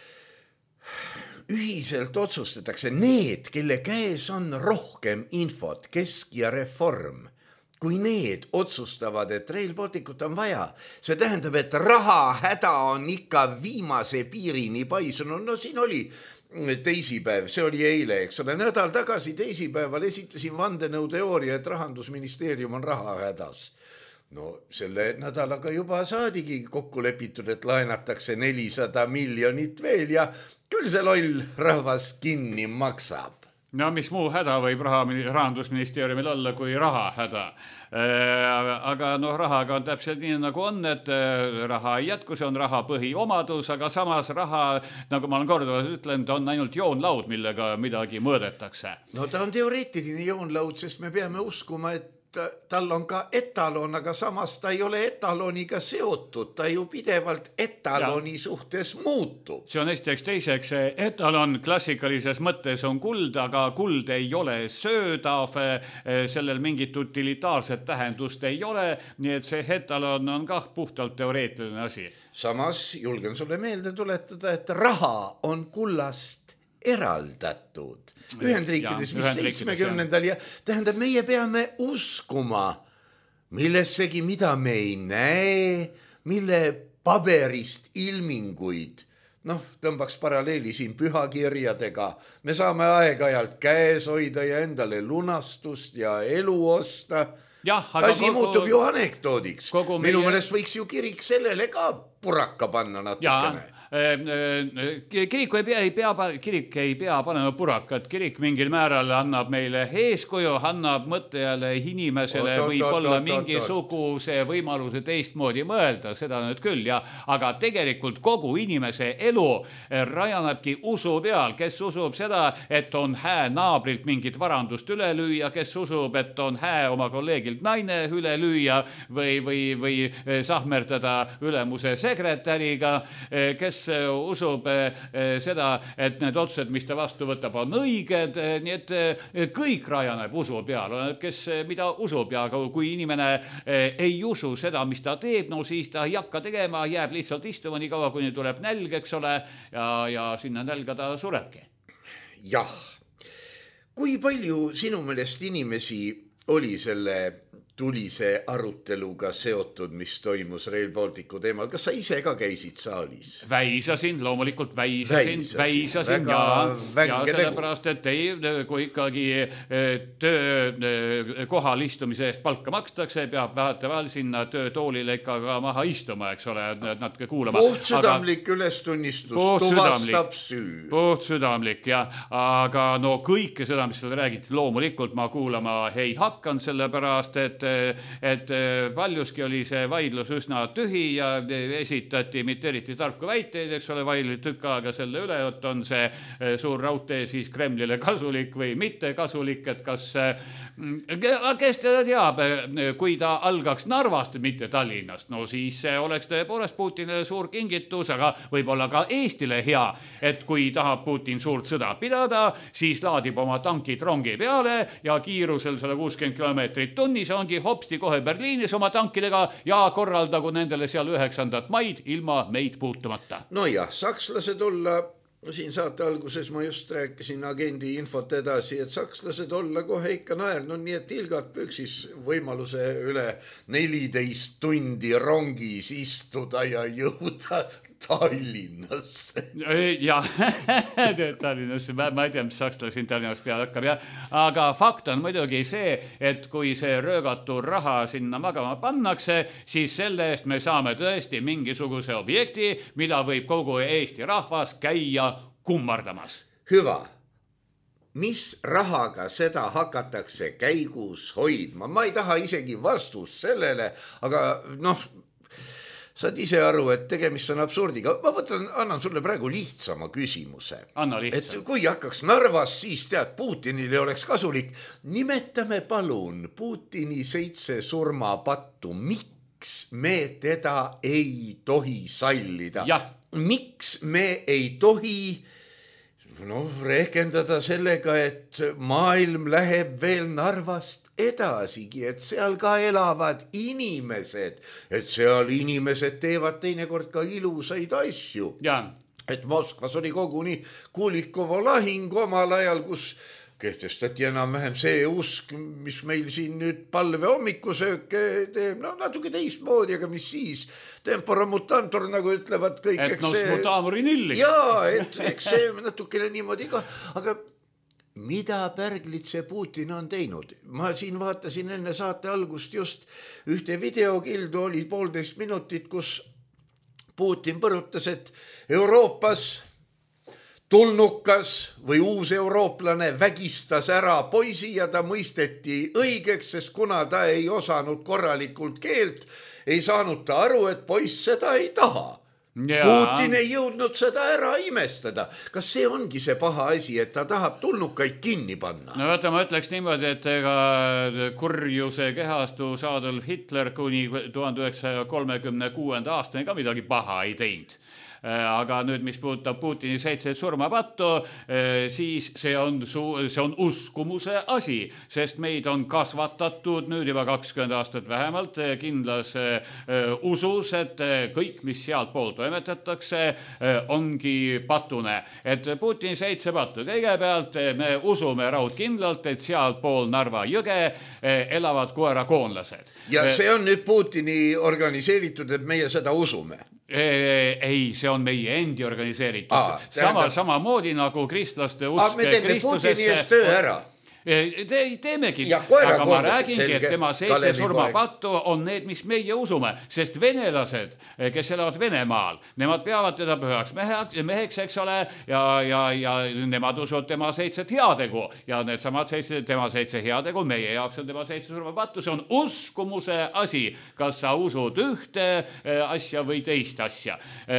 ühiselt otsustatakse need, kelle käes on rohkem infot, Kesk ja Reform, kui need otsustavad, et Rail Balticut on vaja, see tähendab, et raha häda on ikka viimase piirini paisunud. Siin oli teisipäev, see oli eile, eks ole, nädal tagasi teisipäeval esitasin vandenõuteooria, et Rahandusministeerium on raha hädas. Selle nädalaga juba saadigi kokku lepitud, et laenatakse 400 miljonit veel ja küll see loll rahvas kinni maksab. No mis muu häda võib rahandusministeeriumil olla kui raha häda. Aga noh, rahaga on täpselt nii nagu on, et raha ei jätku, see on raha põhiomadus, aga samas raha, nagu ma olen korduvalt ütlenud, on ainult joonlaud, millega midagi mõõdetakse. No ta on teoreetiline joonlaud, sest me peame uskuma, et tal on ka etalon, aga samas ta ei ole etaloniga seotud, ta ju pidevalt etaloni suhtes muutub. See on esiteks, teiseks, etalon klassikalises mõttes on kuld, aga kuld ei ole söödav, sellel mingit utilitaarset tähendust ei ole, nii et see etalon on kah puhtalt teoreetiline asi. Samas julgen sulle meelde tuletada, et raha on kullast eraldatud Ühendriikides 70. ja tähendab, meie peame uskuma millessegi, mida me ei näe, mille paberist ilminguid, noh, tõmbaks paralleeli siin pühakirjadega, me saame aeg-ajalt käes hoida ja endale lunastust ja elu osta. Asi muutub ju anekdoodiks. Minu meelest võiks ju kirik sellele ka puraka panna natukene. Kirik ei pea panema purakat, kirik mingil määral annab meile eeskuju, annab mõtlejale inimesele võib-olla mingisuguse võimaluse teistmoodi mõelda, seda nüüd küll, aga tegelikult kogu inimese elu rajanebki usu peal, kes usub seda, et on hää naabrilt mingit varandust üle lüüa, kes usub, et on hää oma kolleegilt naine üle lüüa või sahmerdada ülemuse sekretäriga, kes usub seda, et need otsused, mis ta vastu võtab, on õiged, nii et kõik rajaneb usu peal, kes mida usub ja kui inimene ei usu seda, mis ta teeb, no siis ta ei hakka tegema, jääb lihtsalt istuma nii kaua, kuni tuleb nälg, eks ole, ja sinna nälga ta surebki. Jah, kui palju sinu meelest inimesi oli selle tulise aruteluga seotud, mis toimus Rail Balticu teemal. Kas sa ise ka käisid saalis? Väisasin, loomulikult väisasin ja sellepärast, et kui ikkagi töö kohal istumise eest palka makstakse, peab vahetevahel sinna töötoolile ikka ka maha istuma, eks ole, natuke kuulama. Puhtsüdamlik ülestunnistus tuvastab süü. Puhtsüdamlik, jah, aga no kõike seda, mis seda räägiti, loomulikult ma kuulama ei hakanud, sellepärast, et paljuski oli see vaidlus üsna tühi ja esitati mitte eriti tarku väiteid, eks ole, vaidlus tükk aega selle üle, et on see suur raudtee siis Kremlile kasulik või mitte kasulik, et kes teda teab, kui ta algaks Narvast, mitte Tallinnast, no siis see oleks tõepoolest Putinile suur kingitus, aga võib-olla ka Eestile hea, et kui tahab Putin suurt sõda pidada, siis laadib oma tankid rongi peale ja kiirusel 160 km tunnis ongi hopsti kohe Berliinis oma tankidega ja korraldagu nendele seal 9. maid ilma meid puutumata. No jah, sakslased olla, siin saate alguses ma just rääkisin agendi infot edasi, et sakslased olla kohe ikka naernud, nii et ilgad püksis võimaluse üle 14 tundi rongis istuda ja jõuda Tallinnasse. Jah, Tallinnasse, ma ei tea, mis sakslased siin Tallinnas peale hakkab, aga fakt on muidugi see, et kui see röögatu raha sinna magama pannakse, siis selle eest me saame tõesti mingisuguse objekti, mida võib kogu Eesti rahvas käia kummardamas. Hüva. Mis rahaga seda hakatakse käigus hoidma? Ma ei taha isegi vastust sellele, aga noh, saad ise aru, et tegemist on absurdiga. Ma annan sulle praegu lihtsama küsimuse. Anna lihtsam. Et kui hakkaks Narvas, siis tead, Putinile oleks kasulik. Nimetame palun Putini 7 surmapattu. Miks me teda ei tohi sallida? Ja. Miks me ei tohi rehkendada sellega, et maailm läheb veel Narvast edasigi, et seal ka elavad inimesed, et seal inimesed teevad teinekord ka ilusaid asju. Ja. Et Moskvas oli koguni Kulikova lahing omal ajal, kus kehtestati enam-vähem see usk, mis meil siin nüüd palve hommikusööke teeb, no natuke teistmoodi, aga mis siis? Tempora mutantor, nagu ütlevad kõik. Et nos mutamuri nillis. Jaa, et eks see natukene niimoodi ka, aga mida Pärglitse Putin on teinud? Ma siin vaatasin enne saate algust just ühte videokildu, oli 1,5 minutit, kus Putin põrutas, et Euroopas tulnukas või uus eurooplane vägistas ära poisi ja ta mõisteti õigeks, sest kuna ta ei osanud korralikult keelt, ei saanud ta aru, et poiss seda ei taha. Putin ei jõudnud seda ära imestada. Kas see ongi see paha asi, et ta tahab tulnukaid kinni panna? No vaata, ma ütleks niimoodi, et ega kurjuse kehastus Adolf Hitler kuni 1936. aastani ka midagi paha ei teinud. Aga nüüd, mis puudutab Putini 7 surmapattu, siis see on uskumuse asi, sest meid on kasvatatud nüüd juba 20 aastat vähemalt kindlas usus, et kõik, mis sealt pool toimetatakse, ongi patune. Et Putini 7 pattu, kõigepealt me usume raudkindlalt, et sealt pool Narva jõge elavad koerakoonlased. Ja see on nüüd Putini organiseeritud, et meie seda usume. Ei, see on meie endi organiseeritud. Samamoodi nagu kristlaste usk me teeme Putini eest töö ära. Teemegi, aga ma räägingi, et tema 7 surmapattu on need, mis meie usume, sest venelased, kes elavad Venemaal, nemad peavad teda pühaks meheks, eks ole, ja nemad usuvad tema 7 heategu ja needsamad tema 7 heategu, meie jaoks on tema 7 surmapattu, see on uskumuse asi, kas sa usud ühte asja või teist asja.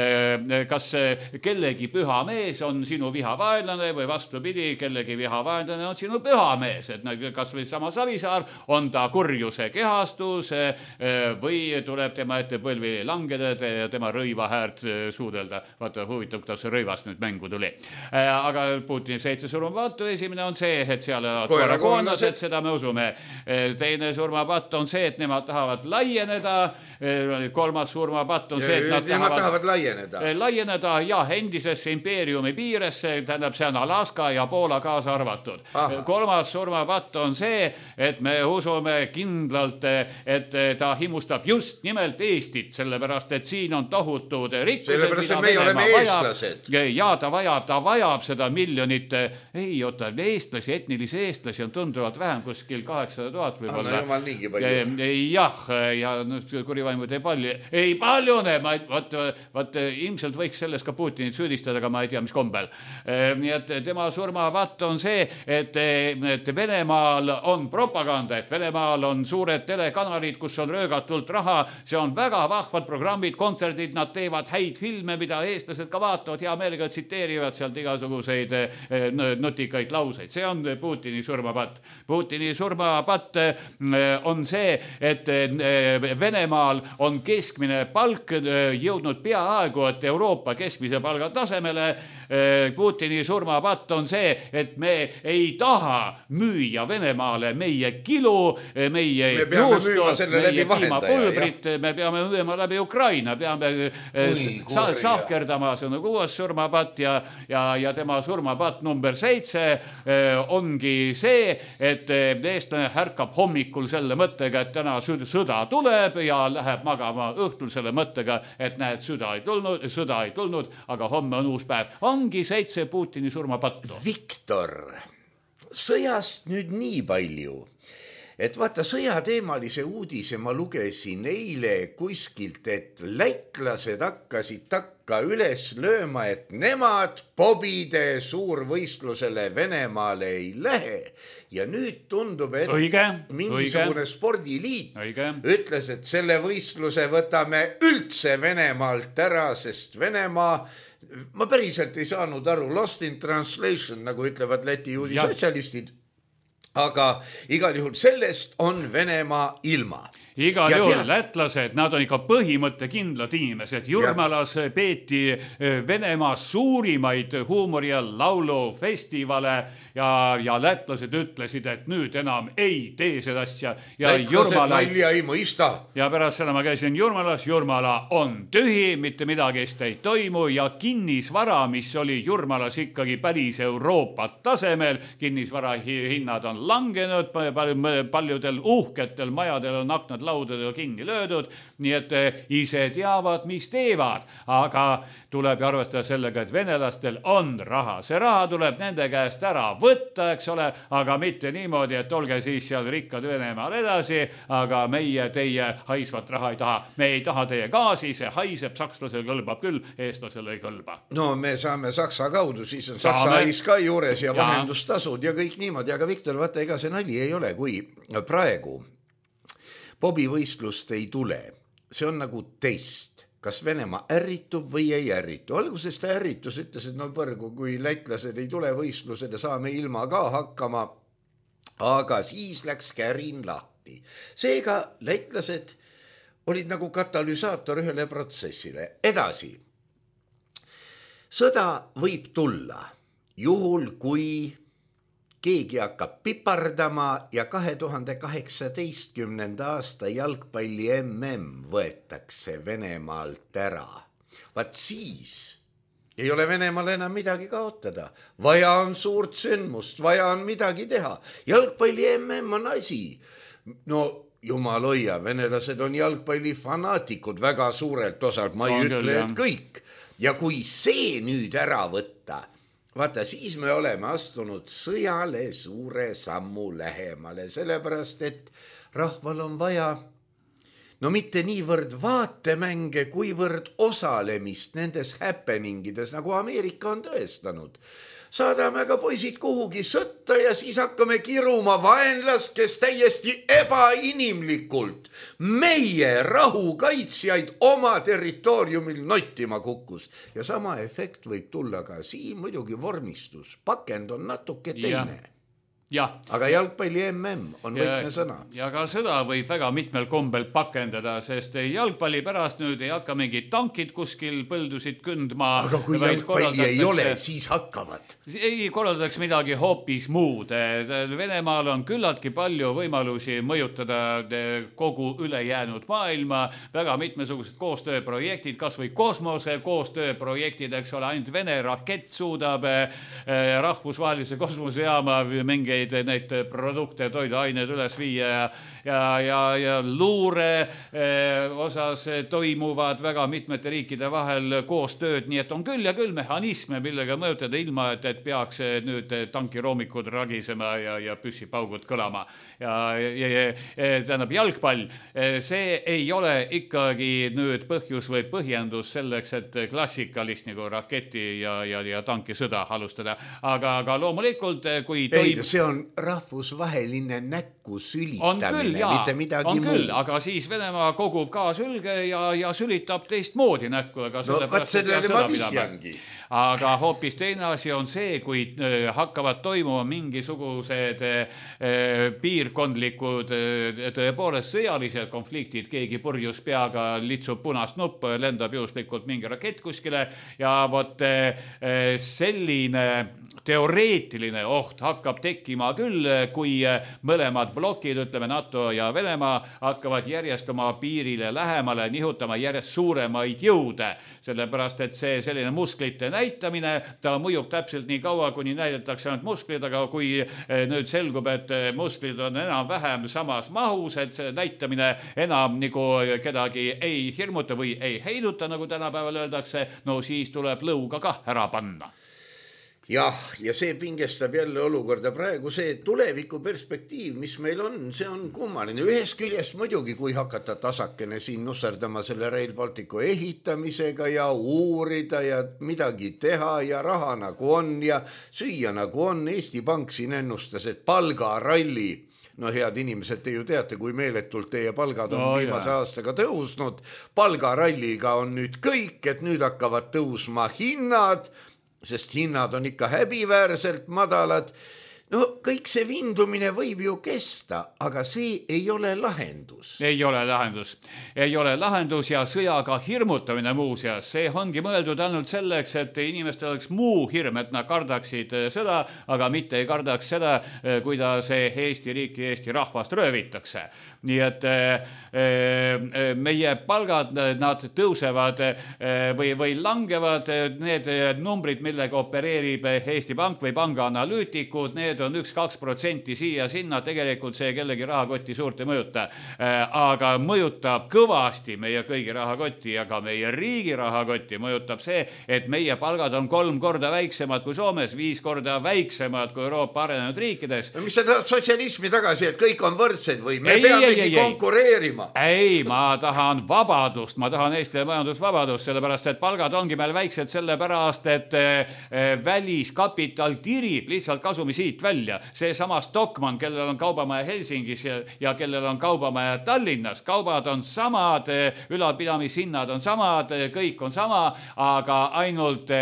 Kas kellegi püha mees on sinu vihavaenlane või vastupidi, kellegi vihavaenlane on sinu püha mees, et kas või sama Savisaar, on ta kurjuse kehastus või tuleb tema ette põlvi langeda ja tema rõivahäärt suudelda. Vaata, huvitav, kuidas rõivast nüüd mängu tuli. Aga Putini 7 surmapattu esimene on see, et seal koerakoonlased, seda me usume. Teine surmapatt on see, et nemad tahavad laieneda. Kolmas surmapatt on see, et nad tahavad laieneda endisesse impeeriumi piiresse, tähendab, see on Alaska ja Poola kaasa arvatud. Kolmas surmapatt on see, et me usume kindlalt, et ta himustab just nimelt Eestit, sellepärast, et siin on tohutud rikkused. Sellepärast, et meie oleme eestlased. Ja ta vajab seda miljonit, eestlasi, etnilisi eestlasi on tunduvalt vähem, kuskil 800 000 võib-olla. Jumal niigi palju. Jah, ja kurivaimud ei paljune, vaat ilmselt võiks selles ka Putinit süüdistada, aga ma ei tea, mis kombel. Nii et tema surmapatt on see, et Venemaal on propaganda, et Venemaal on suured telekanalid, kus on röögatult raha, see on väga vahvad programmid, kontserdid, nad teevad häid filme, mida eestlased ka vaatavad, hea meelega tsiteerivad sealt igasuguseid nutikaid lauseid. See on Putini surmapatt. Putini surmapatt on see, et Venemaal on keskmine palk jõudnud peaaegu, et Euroopa keskmise palga tasemele. Putini surmapatt on see, et me ei taha müüa Venemaale meie kilu, meie juustud, meie piimapulbrit, me peame müüma läbi Ukraina, peame sahkerdama, see on kuues surmapatt ja tema surmapatt number 7 ongi see, et eestlane härkab hommikul selle mõttega, et täna sõda tuleb ja läheb magama õhtul selle mõttega, et näed, sõda ei tulnud, aga homme on uus päev. Ongi 7 Putini surmapattu. Viktor, sõjast nüüd nii palju, et vaata sõjateemalise uudise ma lugesin eile kuskilt, et lätlased hakkasid takka üles lööma, et nemad pobide suurvõistlusele Venemaale ei lähe. Ja nüüd tundub, et mingisugune spordiliit ütles, et selle võistluse võtame üldse Venemaalt ära, sest Venemaa, ma päriselt ei saanud aru, lost in translation, nagu ütlevad Läti juudi sotsialistid, aga igal juhul sellest on Venemaa ilma. Igal juhul lätlased, nad on ikka põhimõttekindlad inimesed. Jurmalas peeti Venemaa suurimaid huumori- ja laulufestivale ja lätlased ütlesid, et nüüd enam ei tee seda asja. Lätlased nalja ei mõista. Ja pärast seda ma käisin Jurmalas, Jurmala on tühi, mitte midagist ei toimu ja kinnisvara, mis oli Jurmalas ikkagi päris Euroopa tasemel, kinnisvara hinnad on langenud, paljudel uhketel majadel on aknad nad laudadel kinni löödud, nii et ise teavad, mis teevad, aga tuleb ju arvestada sellega, et venelastel on raha. See raha tuleb nende käest ära võtta, eks ole, aga mitte niimoodi, et olge siis seal rikkad Venemaal edasi, aga meie teie haisvat raha ei taha. Me ei taha teie gaasi, see haiseb, sakslasel kõlbab küll, eestlasel ei kõlba. No me saame Saksa kaudu, siis on Saksa hais ka juures ja vahendustasud ja kõik niimoodi, aga Viktor, vaata, ega see nali ei ole, kui praegu bobivõistlust ei tule. See on nagu test, kas Venemaa ärritub või ei ärritu. Alguses ta ärritus, ütles, et no põrgu, kui lätlased ei tule võistlusele, saame ilma ka hakkama, aga siis läks kärin lahti. Seega lätlased olid nagu katalüsaator ühele protsessile. Edasi. Sõda võib tulla juhul, kui keegi hakkab pipardama ja 2018. aasta jalgpalli MM võetakse Venemaalt ära. Vaat siis ei ole Venemaal enam midagi kaotada. Vaja on suurt sündmust, vaja on midagi teha. Jalgpalli MM on asi. No jumal hoia, venelased on jalgpallifanaatikud väga suurelt osalt, ma ei ütle, et kõik. Ja kui see nüüd ära võtta, vaata, siis me oleme astunud sõjale suure sammu lähemale, sellepärast, et rahval on vaja no mitte niivõrd vaatemänge, kuivõrd osalemist nendes happeningides, nagu Ameerika on tõestanud. Saadame aga poisid kuhugi sõtta ja siis hakkame kiruma vaenlast, kes täiesti ebainimlikult meie rahukaitsjaid oma territooriumil nottima kukkus. Ja sama efekt võib tulla ka siin, muidugi vormistus. Pakend on natuke teine. Ja. Aga jalgpalli MM on võtmesõna. Ja ka seda võib väga mitmel kombel pakendada, sest jalgpalli pärast nüüd ei hakka mingid tankid kuskil põldusid kündma. Aga kui jalgpalli ei ole, siis hakkavad. Ei korraldaks midagi hoopis muud. Venemaal on küllaltki palju võimalusi mõjutada kogu ülejäänud maailma. Väga mitmesugused koostööprojektid, kas või kosmose koostööprojektid, eks ole, ainult Vene rakett suudab rahvusvahelise kosmosejaama mingeid neid produkte, toiduained üles viia ja luure osas toimuvad väga mitmete riikide vahel koostööd, nii et on küll ja küll mehhanisme, millega mõjutada ilma, et peaks nüüd tankiroomikud ragisema ja püssipaugud kõlama. Tähendab, jalgpall, see ei ole ikkagi nüüd põhjus või põhjendus selleks, et klassikalist nagu raketi ja tankisõda alustada. Aga loomulikult, kui see on rahvusvaheline näkku sülitamine, mitte midagi muud. Aga siis Venemaa kogub ka sülge ja sülitab teistmoodi näkku. No vaat sellele ma vihjangi. Aga hoopis teine asi on see, kui hakkavad toimuma mingisugused piirkondlikud tõepoolest sõjalised konfliktid, keegi purjus peaga litsub punast nuppu, lendab juhuslikult mingi rakett kuskile ja vot selline teoreetiline oht hakkab tekkima küll, kui mõlemad blokid, ütleme NATO ja Venemaa, hakkavad järjest oma piirile lähemale nihutama järjest suuremaid jõude. Sellepärast, et see selline musklite näitamine, ta mõjub täpselt nii kaua, kuni näidatakse ainult musklid, aga kui nüüd selgub, et musklid on enam vähem samas mahus, et see näitamine enam nagu kedagi ei hirmuta või ei heiduta, nagu tänapäeval öeldakse, no siis tuleb lõuga ka ära panna. Jah, ja see pingestab jälle olukorda praegu, see tuleviku perspektiiv, mis meil on, see on kummaline. Ühest küljest muidugi, kui hakata tasakene siin nusserdama selle Rail Balticu ehitamisega ja uurida ja midagi teha ja raha nagu on ja süüa nagu on. Eesti Pank siin ennustas, et palgaralli, no head inimesed, te ju teate, kui meeletult teie palgad on viimase aastaga tõusnud. Palgaralliga on nüüd kõik, et nüüd hakkavad tõusma hinnad, sest hinnad on ikka häbiväärselt madalad. No kõik see vindumine võib ju kesta, aga see ei ole lahendus. Ei ole lahendus ja sõjaga hirmutamine muuseas. See ongi mõeldud ainult selleks, et inimestel oleks muu hirm, et nad kardaksid sõda, aga mitte ei kardaks seda, kuidas Eesti riiki, Eesti rahvast röövitakse. nii et meie palgad, nad tõusevad või langevad, need numbrid, millega opereerib Eesti Pank või pangaanalüütikud, need on 1-2% siia-sinna, tegelikult see kellegi rahakotti suurt ei mõjuta, aga mõjutab kõvasti meie kõigi rahakotti ja ka meie riigi rahakotti mõjutab see, et meie palgad on 3 korda väiksemad kui Soomes, 5 korda väiksemad kui Euroopa arenenud riikides. Mis sa tahad sotsialismi tagasi, et kõik on võrdsed või me peamegi konkureerima? Ei, ma tahan vabadust, ma tahan Eestile majandusvabadust, sellepärast et palgad ongi meil väiksed sellepärast, et väliskapital tirib lihtsalt kasumi siit välja. See sama Stockmann, kellel on kaubamaja Helsingis ja kellel on kaubamaja Tallinnas, kaubad on samad, ülalpidamishinnad on samad, kõik on sama, aga ainult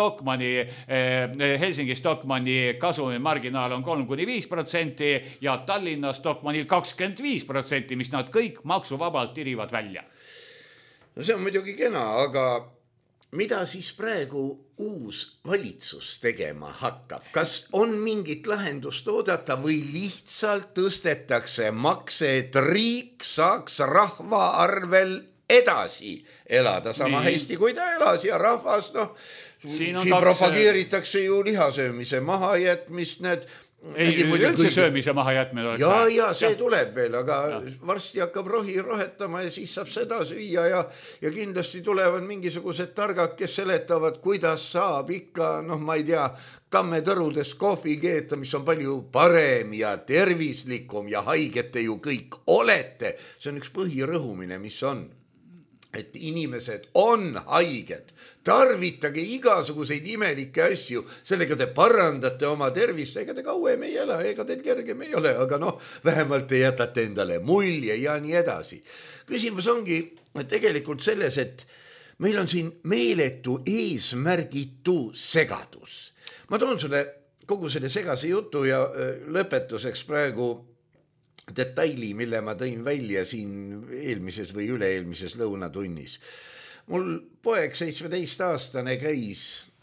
Helsingi Stockmanni kasumi marginaal on 3-5% ja Tallinna Stockmannil 25%, mis nad kõik maksuvabalt tirivad välja. No see on muidugi kena, aga mida siis praegu uus valitsus tegema hakkab? Kas on mingit lahendust oodata või lihtsalt tõstetakse makse, et riik saaks rahva arvel edasi elada sama hästi, kui ta elas ja rahvas, siin propageeritakse ju lihasöömise mahajätmist, Ei, üldse söömise maha jätmine oleks. Ja see tuleb veel, aga varsti hakkab rohi rohetama ja siis saab seda süüa ja kindlasti tulevad mingisugused targad, kes seletavad, kuidas saab ikka, ma ei tea, kammetõrudes kohvi keeta, mis on palju parem ja tervislikum ja haigete ju kõik olete. See on üks põhirõhumine, mis on. Et inimesed on haiged, tarvitage igasuguseid imelikke asju, sellega te parandate oma tervist, ega te kauem ei ela, ega teil kergem ei ole, aga vähemalt te jätate endale mulje ja nii edasi. Küsimus ongi tegelikult selles, et meil on siin meeletu eesmärgitu segadus. Ma toon sulle kogu selle segase jutu ja lõpetuseks praegu detaili, mille ma tõin välja siin eelmises või üle-eelmises lõunatunnis. Mul poeg 17-aastane käis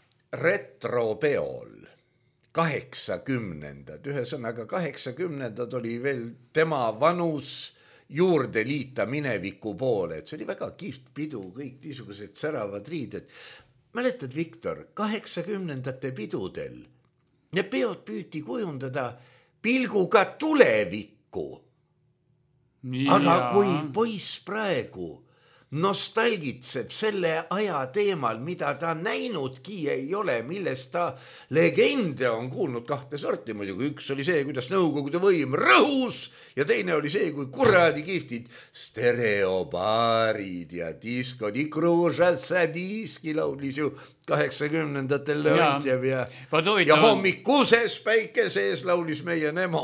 retropeol 80-ndad, ühesõnaga 80-ndad oli veel tema vanus juurde liita mineviku poole, et see oli väga kihvt pidu, kõik niisugused säravad riided. Mäletad, Viktor, 80-ndate pidudel need peod püüti kujundada pilguga tulevikku. Aga kui poiss praegu nostalgitseb selle aja teemal, mida ta näinudki ei ole, millest ta legende on kuulnud 2 sorti muidugi. Üks oli see, kuidas Nõukogude võim rõhus ja teine oli see, kui kuradi kihvtid stereobaarid ja disko, di kružassa diski laulis ju 80-ndatel Leontjev ja hommikuses päike sees laulis meie Nemo.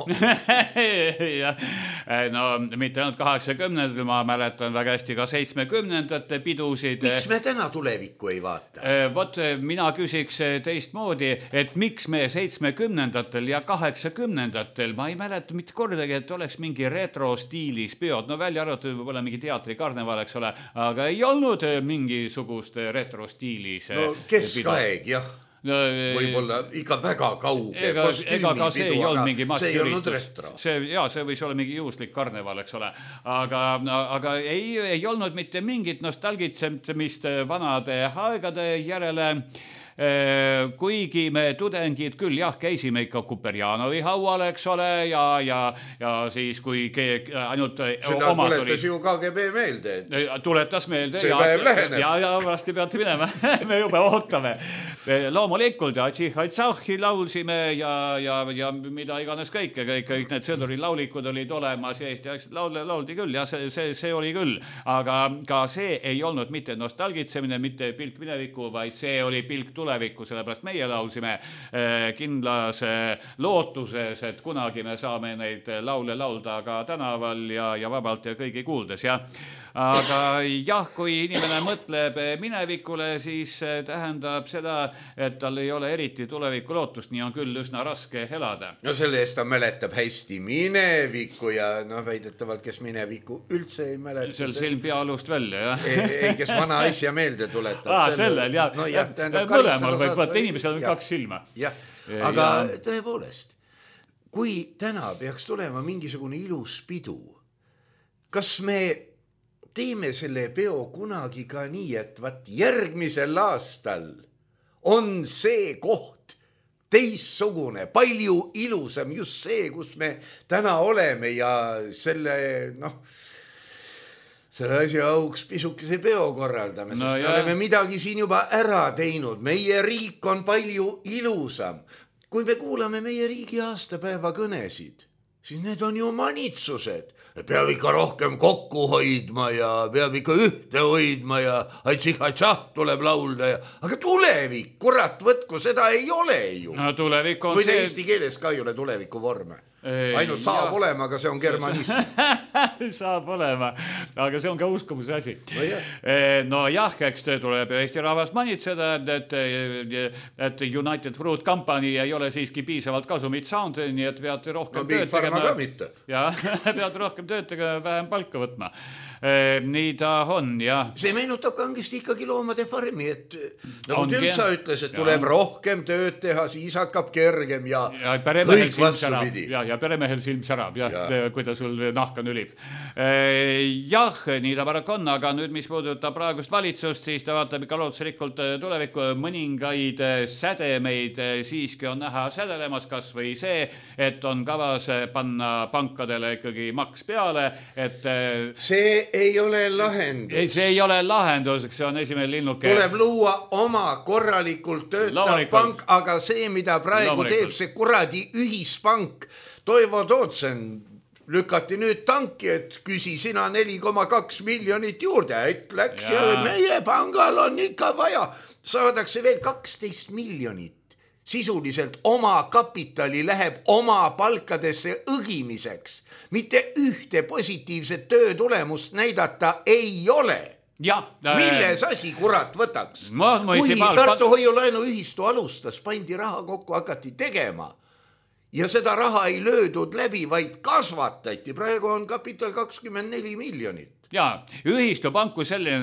No mitte ainult 80-ndatel, ma mäletan väga hästi ka 70-ndate pidusid. Miks me täna tulevikku ei vaata? Vot mina küsiks teistmoodi, et miks me 70-ndatel ja 80-ndatel, ma ei mäleta mitte kordagi, et oleks mingi retro-stiilis peod, välja arvatud võib-olla mingi teatrikarneval, eks ole, aga ei olnud mingisugust retro-stiilis. Keskaeg, jah. Võib-olla ikka väga kauge ega ka see ei olnud mingi massüritus. See võis olla mingi juhuslik karneval, eks ole. Aga ei olnud mitte mingit nostalgitsemist vanade aegade järele. Kuigi me tudengid küll käisime ikka Kuperjanovi haual, eks ole, ja siis kui ainult seda tuletas ju KGB meelde. Tuletas meelde. See päev läheneb. Ja varsti peate minema. Me juba ootame. Loomulikult Aitsahi laulsime ja mida iganes kõik need sõdurilaulikud olid olemas ja Eesti lauldi küll ja see oli küll. Aga ka see ei olnud mitte nostalgitsemine, mitte pilk mineviku, vaid see oli pilk tulevikku, sellepärast meie laulsime kindlas lootuses, et kunagi me saame neid laule laulda ka tänaval ja vabalt ja kõigi kuuldes. Aga kui inimene mõtleb minevikule, siis tähendab seda, et tal ei ole eriti tuleviku lootust, nii on küll üsna raske elada. No selle eest ta mäletab hästi minevikku ja väidetavalt, kes minevikku üldse ei mäleta. Sel silm peaalust välja, jah. Ei, kes vana asja meelde tuletab. Sellel, jah. Mõlemal võib võtta, inimesel on 2 silma. Jah, aga tõepoolest, kui täna peaks tulema mingisugune ilus pidu, kas me teeme selle peo kunagi ka nii, et järgmisel aastal on see koht teissugune, palju ilusam, just see, kus me täna oleme ja selle asja auks pisukese peo korraldame, sest me oleme midagi siin juba ära teinud. Meie riik on palju ilusam. Kui me kuulame meie riigi aastapäeva kõnesid, siis need on ju manitsused. Peab ikka rohkem kokku hoidma ja peab ikka ühte hoidma ja aitsih-aitsah tuleb laulda. Aga tulevik, kurat, võtku, seda ei ole ju. No tulevik on Kuid eesti keeles ka ei ole tuleviku vorme. Ainult saab olema, aga see on germanism. Saab olema, aga see on ka uskumuse asi. No jah, eks tuleb Eesti rahvast manitseda, et United Fruit Company ei ole siiski piisavalt kasumit saanud, nii et pead rohkem tööd tegema. Ja, pead rohkem tööd tegema, vähem palka võtma. Nii ta on, jah. See meenutab kangesti ikkagi loomade farmi, et nagu Tümpsa ütles, et tuleb rohkem tööd teha, siis hakkab kergem ja kõik vastupidi. Ja peremehel silm särab, kui ta sul nahka nülib. Jah, nii ta paraku on, aga nüüd, mis puudutab praegust valitsust, siis ta vaatab ikka lootusrikult tulevikku. Mõningaid sädemeid siiski on näha sädelemas, kas või see, et on kavas panna pankadele ikkagi maks peale, et see ei ole lahendus. See ei ole lahendus, see on esimene linnuke. Tuleb luua oma korralikult töötav pank, aga see, mida praegu teeb see kuradi ühispank, Toivo Tootsen lükati nüüd tanki, et küsi sina 4,2 miljonit juurde, et läks ja meie pangal on ikka vaja. Saadakse veel 12 miljonit. Sisuliselt oma kapitali läheb oma palkadesse õgimiseks. Mitte ühte positiivset töötulemust näidata ei ole. Milles asi kurat võtaks? Kui Tartu hoiulaenu ühistu alustas, pandi raha kokku, hakati tegema. Ja seda raha ei löödud läbi, vaid kasvatati. Praegu on kapital 24 miljonit. Jaa, ühistupanku selline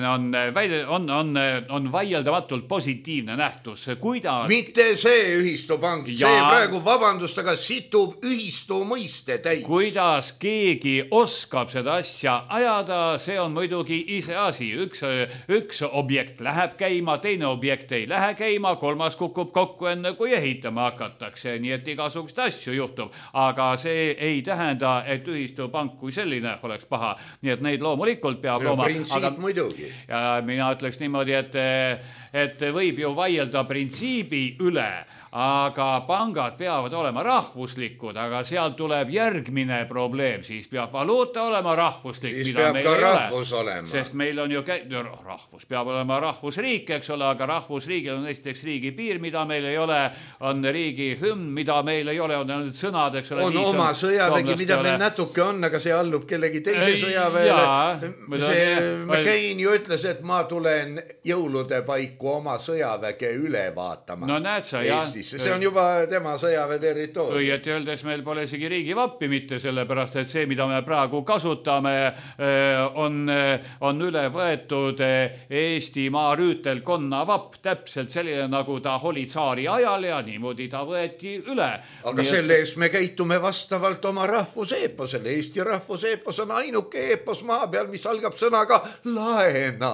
on vaieldamatult positiivne nähtus. Mitte see ühistupank, see praegu vabandust, aga situb ühistu mõiste täis. Kuidas keegi oskab seda asja ajada, see on muidugi ise asi. Üks objekt läheb käima, teine objekt ei lähe käima, kolmas kukub kokku enne, kui ehitama hakatakse. Nii et igasugust asju juhtub. Aga see ei tähenda, et ühistupank kui selline oleks paha. Nii et neid loomulikult peab looma. Printsiip muidugi. Ja mina ütleks niimoodi, et võib ju vaielda printsiibi üle, aga pangad peavad olema rahvuslikud, aga seal tuleb järgmine probleem, siis peab valuuta olema rahvuslik, siis peab ka rahvus olema. Sest meil on ju rahvus, peab olema rahvusriik, eks ole, aga rahvusriigil on esiteks riigi piir, mida meil ei ole, on riigi hümn, mida meil ei ole, on sõnad, eks ole. On oma sõjavägi, mida meil natuke on, aga see allub kellegi teise sõjaväele. McCain ju ütles, et ma tulen jõulude paiku oma sõjaväge üle vaatama. No näed sa, jah. See on juba tema sõjaväe territoorium. Õieti öeldes meil pole isegi riigi vappi mitte sellepärast, et see, mida me praegu kasutame, on üle võetud Eestimaa rüütelkonna vapp, täpselt selline, nagu ta oli tsaari ajal ja niimoodi ta võeti üle. Aga selle eest me käitume vastavalt oma rahvuseeposele. Eesti rahvuseepos on ainuke eepos maa peal, mis algab sõnaga laena.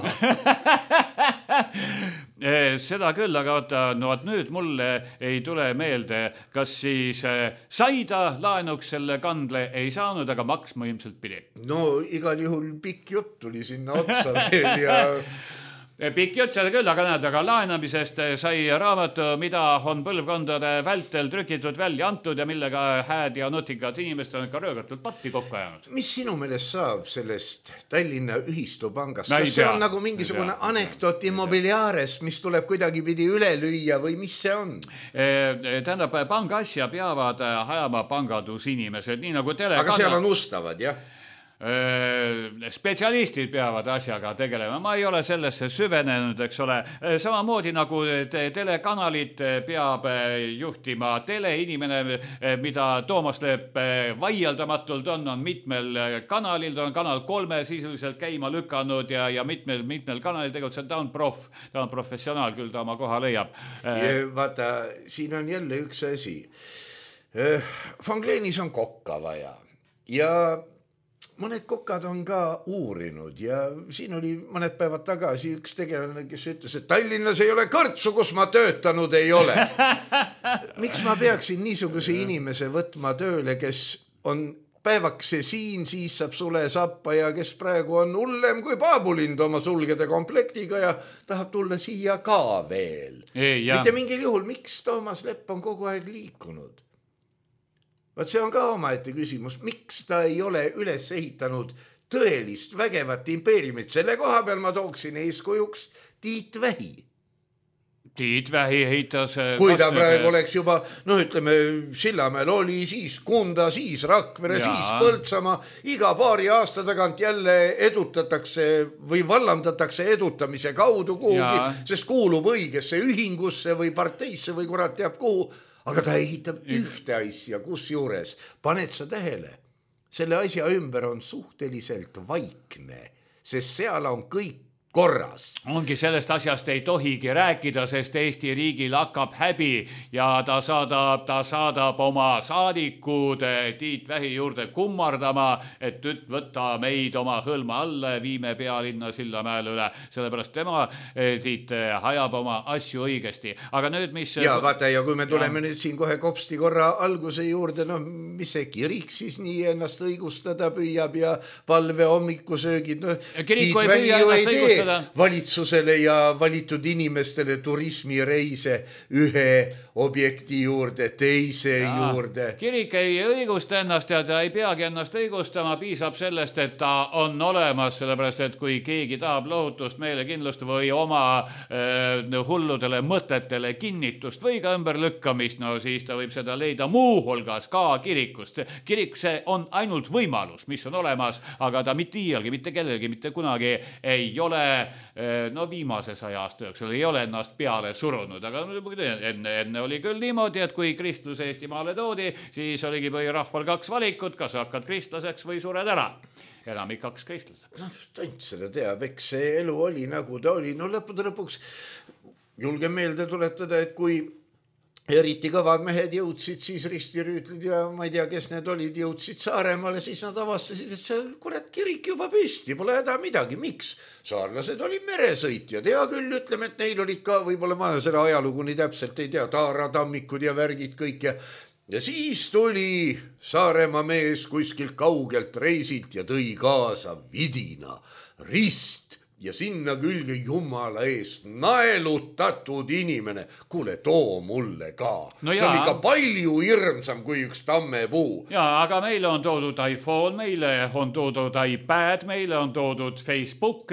Seda küll, aga nüüd mulle ei tule meelde, kas siis sai ta laenuks selle kandle, ei saanud, aga maksma ilmselt pidi. No igal juhul pikk jutt tuli sinna otsa veel ja... Pikk jutt seda küll, aga näed, aga laenamisest sai raamatu, mida on põlvkondade vältel trükitud välja antud ja millega hääd ja nutikad inimesed on ikka röögatult patti kokku ajanud. Mis sinu meelest saab sellest Tallinna ühistupangast? Kas see on nagu mingisugune anekdoot immobiliaarest, mis tuleb kuidagi pidi üle lüüa või mis see on? Tähendab, panga asja peavad ajama pangandusinimesed, nii nagu Aga seal on ustavad, jah? Spetsialistid peavad asjaga tegelema. Ma ei ole sellesse süvenenud, eks ole. Samamoodi nagu telekanalit peab juhtima teleinimene, mida Toomas Lepp vaieldamatult on mitmel kanalil, ta on kanal 3 sisuliselt käima lükanud ja mitmel kanalil tegutseb, ta on professionaal, küll ta oma koha leiab. Vaata, siin on jälle üks asi. Fongleenis on kokka vaja ja mõned kokad on ka uurinud ja siin oli mõned päevad tagasi üks tegelane, kes ütles, et Tallinnas ei ole kõrtsu, kus ma töötanud ei ole. Miks ma peaksin niisuguse inimese võtma tööle, kes on päevakse siin, siis saab sule sappa ja kes praegu on hullem kui paabulind oma sulgede komplektiga ja tahab tulla siia ka veel. Mitte mingil juhul, miks Toomas Lepp on kogu aeg liikunud? Vaat see on ka omaette küsimus, miks ta ei ole üles ehitanud tõelist vägevat impeeriumit. Selle koha peal ma tooksin eeskujuks Tiit Vähi. Tiit Vähi ehitas... Kui ta praegu oleks juba, ütleme, Sillamäel oli, siis Kunda, siis Rakvere, siis Põltsamaa. Iga paari aasta tagant jälle edutatakse või vallandatakse edutamise kaudu kuhugi, sest kuulub õigesse ühingusse või parteisse või kurat teab kuhu. Aga ta ehitab ühte asja, kus juures, paned sa tähele, selle asja ümber on suhteliselt vaikne, sest seal on kõik korras. Ongi sellest asjast ei tohigi rääkida, sest Eesti riigil hakkab häbi ja ta saadab oma saadikud Tiit Vähi juurde kummardama, et nüüd võtta meid oma hõlma alla ja viime pealinna Sillamäel üle. Sellepärast tema, Tiit, hajab oma asju õigesti. Aga nüüd, mis... Ja vaata, ja kui me tuleme nüüd siin kohe kopsti korra alguse juurde, mis see kirik siis nii ennast õigustada püüab ja palve hommikusöögid, Kirik ei püüa ennast õigustada. Valitsusele ja valitud inimestele turismireise ühe objekti juurde, teise juurde. Kirik ei õigusta ennast ja ta ei peagi ennast õigustama, piisab sellest, et ta on olemas, sellepärast, et kui keegi tahab lohutust, meelekindlust või oma hulludele mõtetele kinnitust või ka ümberlükkamist, siis ta võib seda leida muuhulgas ka kirikust. Kirik, see on ainult võimalus, mis on olemas, aga ta mitte iialgi, mitte kellelgi, mitte kunagi ei ole viimase 100 aasta jooksul ei ole ennast peale surunud, aga enne oli küll niimoodi, et kui kristlus Eestimaale toodi, siis oligi rahval 2 valikut, kas hakkad kristlaseks või sured ära. Enamik 2 kristlaseks. Tont seda teab, eks see elu oli nagu ta oli. Lõpuks julgen meelde tuletada, et kui eriti kõvad mehed jõudsid, siis ristirüütlid ja ma ei tea, kes need olid, jõudsid Saaremaale, siis nad avastasid, et see kurat kirik juba püsti, pole häda midagi. Miks? Saarlased oli meresõitjad. Hea küll, ütleme, et neil olid ka, võib-olla ma selle ajalugu nii täpselt ei tea, taaratammikud ja värgid kõik ja siis tuli Saaremaa mees kuskilt kaugelt reisilt ja tõi kaasa vidina, rist ja sinna külge jumala eest naelutatud inimene. Kuule, too mulle ka. See on ikka palju hirmsam kui üks tammepuu. Aga meile on toodud iPhone, meile on toodud iPad, meile on toodud Facebook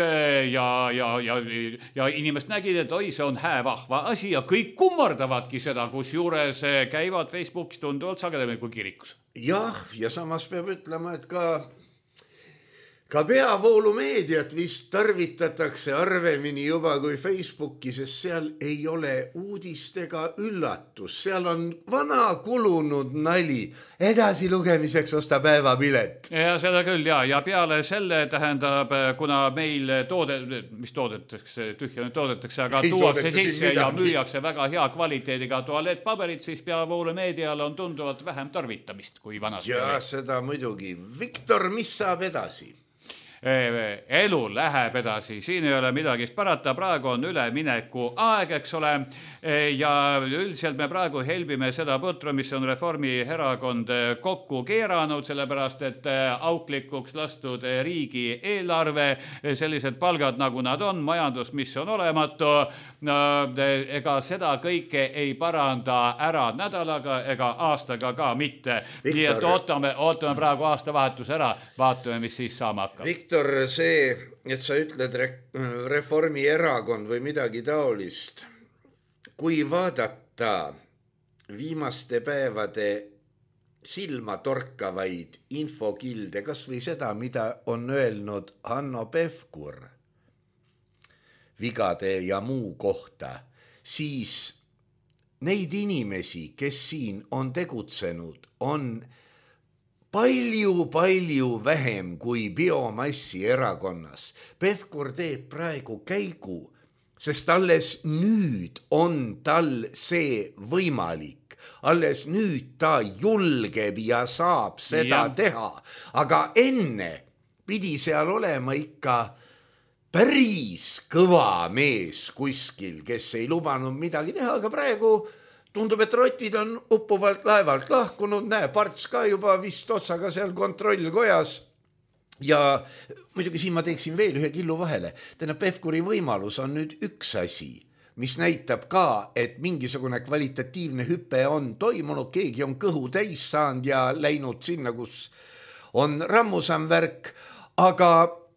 ja inimesed nägid, et oi, see on häävahva asi ja kõik kummardavadki seda, kus juures käivad Facebookis tunduvalt sagedamini kui kirikus. Ja samas peab ütlema, et ka peavoolumeediat vist tarvitatakse arvemini juba kui Facebooki, sest seal ei ole uudist ega üllatus. Seal on vana kulunud nali. Edasi lugemiseks osta päevapilet. Ja seda küll, ja peale selle tähendab, kuna meil mis toodetakse, tühja nüüd toodetakse, aga tuuakse sisse ja müüakse väga hea kvaliteediga tualettpaberit, siis peavoolumeedial on tunduvalt vähem tarvitamist kui vanas. Ja seda muidugi. Viktor, mis saab edasi? Elu läheb edasi, siin ei ole midagi parata, praegu on ülemineku aeg, eks ole, ja üldiselt me praegu helbime seda putru, mis on Reformierakond kokku keeranud, sellepärast, et auklikuks lastud riigi eelarve, sellised palgad nagu nad on, majandus, mis on olematu, ega seda kõike ei paranda ära nädalaga ega aastaga ka mitte. Nii et ootame praegu aastavahetus ära, vaatame, mis siis saama hakkab. Viktor, see, et sa ütled Reformierakond või midagi taolist, kui vaadata viimaste päevade silma torkavaid infokilde, kas või seda, mida on öelnud Hanno Pevkur vigade ja muu kohta, siis neid inimesi, kes siin on tegutsenud, on palju vähem kui biomassi erakonnas. Pevkur teeb praegu käigu, sest alles nüüd on tal see võimalik. alles nüüd ta julgeb ja saab seda teha, aga enne pidi seal olema ikka päris kõva mees kuskil, kes ei lubanud midagi teha, aga praegu tundub, et rotid on uppuvalt laevalt lahkunud, näe, Parts ka juba vist otsaga seal kontrollkojas. Ja muidugi siin ma teeksin veel ühe killu vahele. Pevkuri võimalus on nüüd üks asi, mis näitab ka, et mingisugune kvalitatiivne hüpe on toimunud, keegi on kõhu täis saanud ja läinud sinna, kus on rammusam värk, aga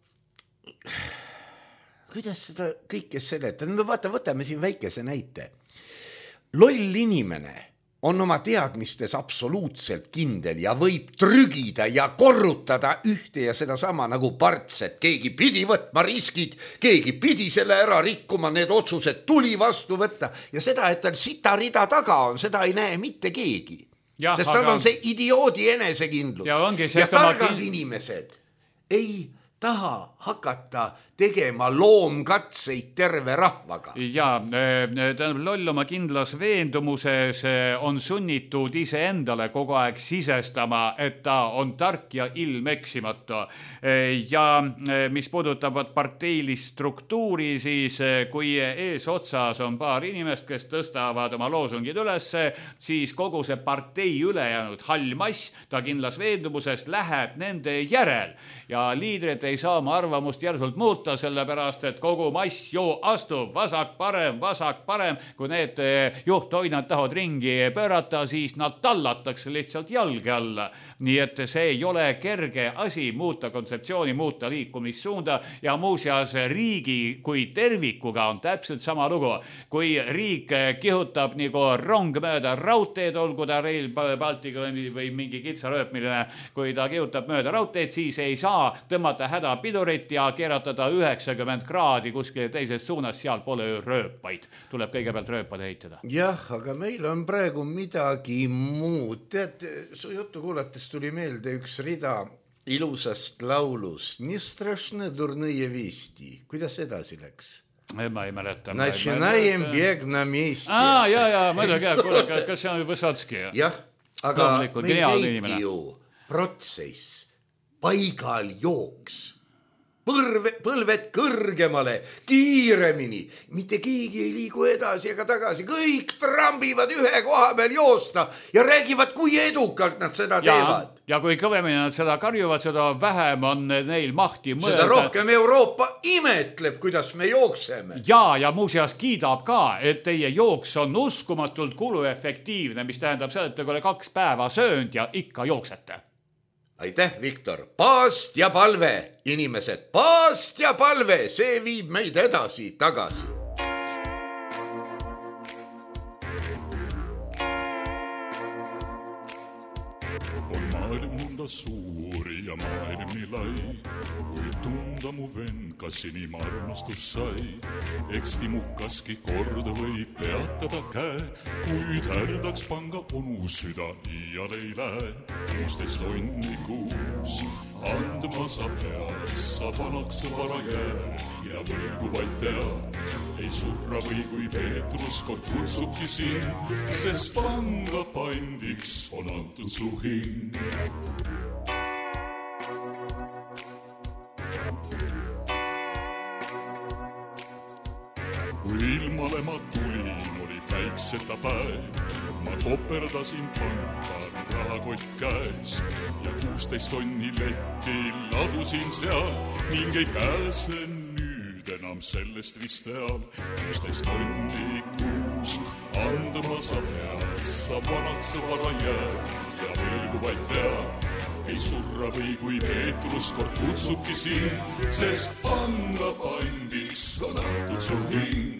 kuidas seda kõike seletada? No vaata, võtame siin väikese näite. Loll inimene on oma teadmistes absoluutselt kindel ja võib trügida ja korrutada ühte ja seda sama nagu Parts, et keegi pidi võtma riskid, keegi pidi selle ära rikkuma, need otsused tuli vastu võtta ja seda, et tal sita rida taga on, seda ei näe mitte keegi. Sest tal on see idioodi enesekindlus ja targad inimesed ei taha hakata tegema loomkatseid terve rahvaga. Ja tähendab, loll oma kindlas veendumuses on sunnitud iseendale kogu aeg sisestama, et ta on tark ja ilmeksimatu. Ja mis puudutavad parteilist struktuuri, siis kui eesotsas on paar inimest, kes tõstavad oma loosungid ülesse, siis kogu see partei ülejäänud hall mass, ta kindlas veendumuses läheb nende järel ja liidrid ei saa oma arvamust järsult muuta, sellepärast, et kogu mass ju astub vasak parem, kui need juhtoinad tahavad ringi pöörata, siis nad tallatakse lihtsalt jalge alla. Nii et see ei ole kerge asi muuta kontseptsiooni, muuta liikumissuunda ja muuseas riigi kui tervikuga on täpselt sama lugu. Kui riik kihutab nagu rong mööda raudteed, olgu ta Rail Baltica või mingi kitsarööpmiline, kui ta kihutab mööda raudteed, siis ei saa tõmmata hädapidurit ja keeratada 90 kraadi kuskile teises suunas, seal pole rööpaid. Tuleb kõigepealt rööpad ehitada. Jah, aga meil on praegu midagi muud. Tead, su juttu kuulates tuli meelde üks rida ilusast laulust. Nii strašne durnõje vesti. Kuidas edasi läks? Ma ei mäleta. Начинаем бег на месте. Ja, muidugi, kas see on Vysotski? Jah, aga meil käibki ju protsess, paigal jooks. Põlved kõrgemale, kiiremini, mitte keegi ei liigu edasi ega tagasi, kõik trambivad ühe koha peal joosta ja räägivad, kui edukalt nad seda teevad. Ja kui kõvemini nad seda karjuvad, seda vähem on neil mahti mõelda. Seda rohkem Euroopa imetleb, kuidas me jookseme. Ja muuseas kiidab ka, et teie jooks on uskumatult kuluefektiivne, mis tähendab seda, et te ole 2 päeva söönd ja ikka jooksete. Aitäh, Viktor. Paast ja palve, inimesed. Paast ja palve, see viib meid edasi, tagasi. On maailm nõnda suuri ja maailm nii lai, kui tunda mu vend, kas inim armastus sai. Eks timukaski kord võib peatada käe, kuid härdaks panga onu süda iial ei lähe. 16 tonni kuus andma sa pead, sa vanaks vara jääd ja võlgu vaid tead. Ei surra või kui Peetrus kord kutsubki sind, sest panga pandiks on antud su hing. Kui ilmale ma tulin, oli päikseta päev. Ma koperdasin panka rahakott käes ja 16 tonni letti ladusin seal ning ei pääse nüüd enam sellest vist eal. 16 tonni kuus andma sa pead, sa vanaks vara jääd ja võlgu vaid tead. Ei surra või kui Peetrus kord kutsubki siin, sest panga pandiks on antud su hing.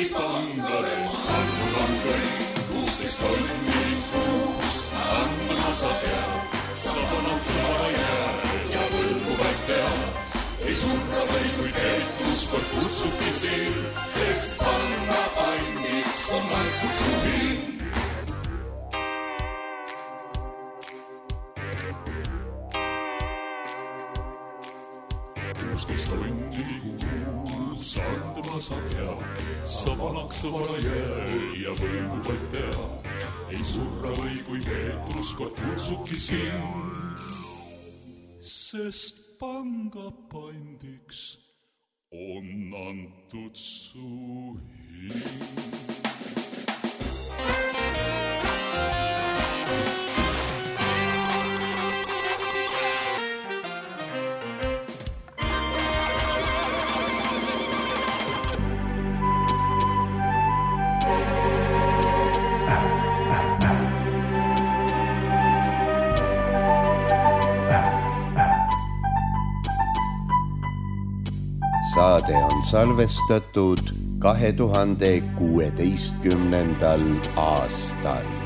pangale, annan kõik 16 tonni kuus. Andma sa pead, sabanaks vara jää ja võlgu vaid tead. Ei surra või kui peetus kord kutsubki siin, sest panna pandiks on antud su hing. 16 tonni kuus, andma sa pead, sabanaks vara jää ja võlgu vaid tead. Ei surra või kui peetus kord kutsubki siin, sest panga pandiks on antud su hing. Saade on salvestatud 2016. aastal.